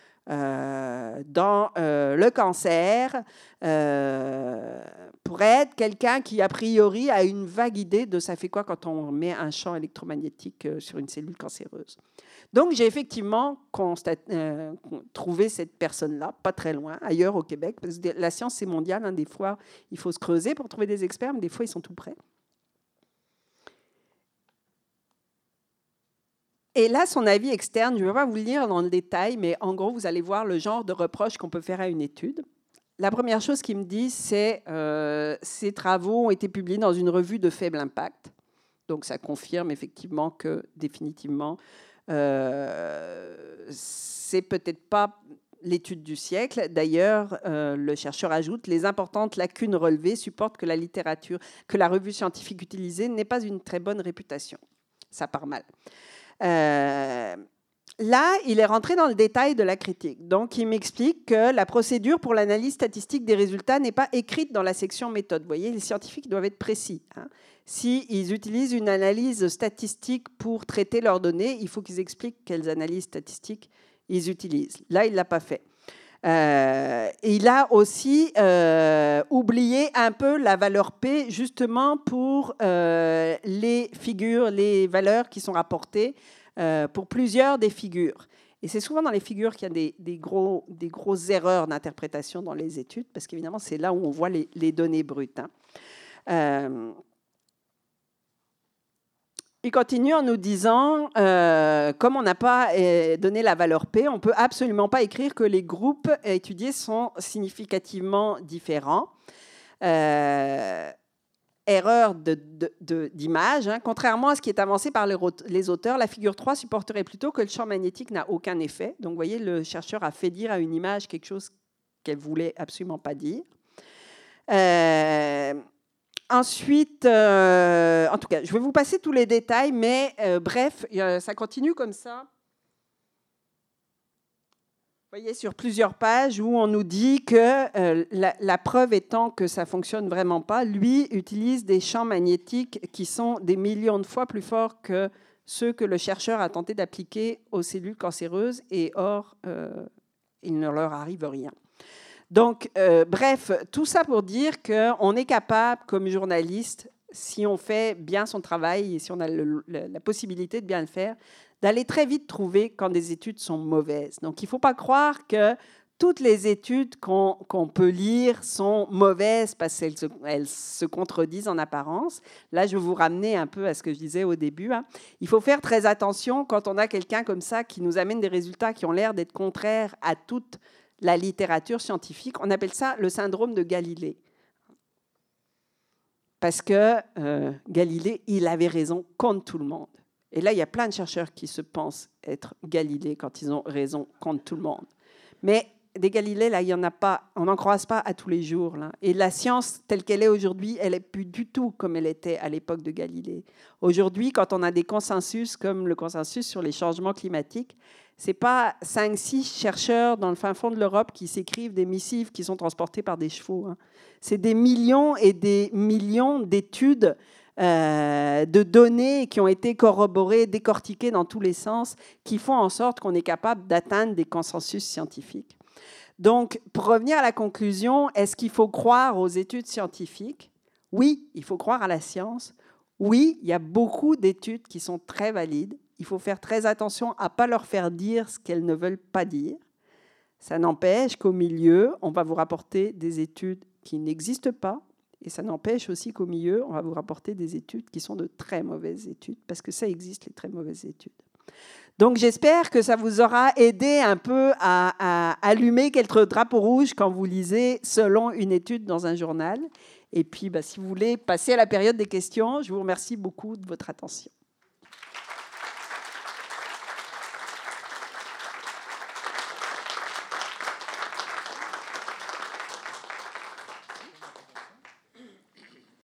Euh, dans euh, le cancer, euh, pourrait être quelqu'un qui, a priori, a une vague idée de ça fait quoi quand on met un champ électromagnétique euh, sur une cellule cancéreuse. Donc, j'ai effectivement constat, euh, trouvé cette personne-là, pas très loin, ailleurs au Québec, parce que la science, c'est mondial. Hein, des fois, il faut se creuser pour trouver des experts, mais des fois, ils sont tout près. Et là, son avis externe, je ne vais pas vous le lire dans le détail, mais en gros, vous allez voir le genre de reproches qu'on peut faire à une étude. La première chose qu'il me dit, c'est euh, ces travaux ont été publiés dans une revue de faible impact. Donc, ça confirme effectivement que, définitivement, euh, c'est peut-être pas l'étude du siècle. D'ailleurs, euh, le chercheur ajoute, les importantes lacunes relevées supportent que la littérature, que la revue scientifique utilisée n'ait pas une très bonne réputation. Ça part mal. Euh, là, il est rentré dans le détail de la critique. Donc, il m'explique que la procédure pour l'analyse statistique des résultats n'est pas écrite dans la section méthode. Vous voyez, les scientifiques doivent être précis. Hein. S'ils utilisent une analyse statistique pour traiter leurs données, il faut qu'ils expliquent quelles analyses statistiques ils utilisent. Là, il ne l'a pas fait. Euh, et il a aussi euh, oublié un peu la valeur P, justement pour euh, les figures, les valeurs qui sont rapportées euh, pour plusieurs des figures. Et c'est souvent dans les figures qu'il y a des, des, gros, des grosses erreurs d'interprétation dans les études, parce qu'évidemment, c'est là où on voit les, les données brutes. Hein. Euh, Il continue en nous disant, euh, comme on n'a pas euh, donné la valeur P, on ne peut absolument pas écrire que les groupes étudiés sont significativement différents. Euh, erreur de, de, de, d'image. Hein. Contrairement à ce qui est avancé par les, les auteurs, la figure trois supporterait plutôt que le champ magnétique n'a aucun effet. Donc, vous voyez, le chercheur a fait dire à une image quelque chose qu'elle ne voulait absolument pas dire. Euh, Ensuite, euh, en tout cas, je vais vous passer tous les détails, mais euh, bref, euh, ça continue comme ça. Vous voyez, sur plusieurs pages où on nous dit que euh, la, la preuve étant que ça ne fonctionne vraiment pas, lui utilise des champs magnétiques qui sont des millions de fois plus forts que ceux que le chercheur a tenté d'appliquer aux cellules cancéreuses, et or, euh, il ne leur arrive rien. Donc, euh, bref, tout ça pour dire qu'on est capable, comme journaliste, si on fait bien son travail et si on a le, le, la possibilité de bien le faire, d'aller très vite trouver quand des études sont mauvaises. Donc, il ne faut pas croire que toutes les études qu'on qu'on peut lire sont mauvaises parce qu'elles se, elles se contredisent en apparence. Là, je vais vous ramener un peu à ce que je disais au début. Hein. Il faut faire très attention quand on a quelqu'un comme ça qui nous amène des résultats qui ont l'air d'être contraires à toute la littérature scientifique. On appelle ça le syndrome de Galilée. Parce que euh, Galilée, il avait raison contre tout le monde. Et là, il y a plein de chercheurs qui se pensent être Galilée quand ils ont raison contre tout le monde. Mais des Galilées, là, il y en a pas. On n'en croise pas à tous les jours. Là. Et la science telle qu'elle est aujourd'hui, elle n'est plus du tout comme elle était à l'époque de Galilée. Aujourd'hui, quand on a des consensus comme le consensus sur les changements climatiques, ce n'est pas cinq six chercheurs dans le fin fond de l'Europe qui s'écrivent des missives qui sont transportées par des chevaux. Hein. C'est des millions et des millions d'études, euh, de données qui ont été corroborées, décortiquées dans tous les sens, qui font en sorte qu'on est capable d'atteindre des consensus scientifiques. Donc, pour revenir à la conclusion, est-ce qu'il faut croire aux études scientifiques? Oui, il faut croire à la science. Oui, il y a beaucoup d'études qui sont très valides. Il faut faire très attention à ne pas leur faire dire ce qu'elles ne veulent pas dire. Ça n'empêche qu'au milieu, on va vous rapporter des études qui n'existent pas. Et ça n'empêche aussi qu'au milieu, on va vous rapporter des études qui sont de très mauvaises études, parce que ça existe, les très mauvaises études. Donc, j'espère que ça vous aura aidé un peu à, à allumer quelques drapeaux rouges quand vous lisez selon une étude dans un journal. Et puis, bah, si vous voulez passer à la période des questions, je vous remercie beaucoup de votre attention.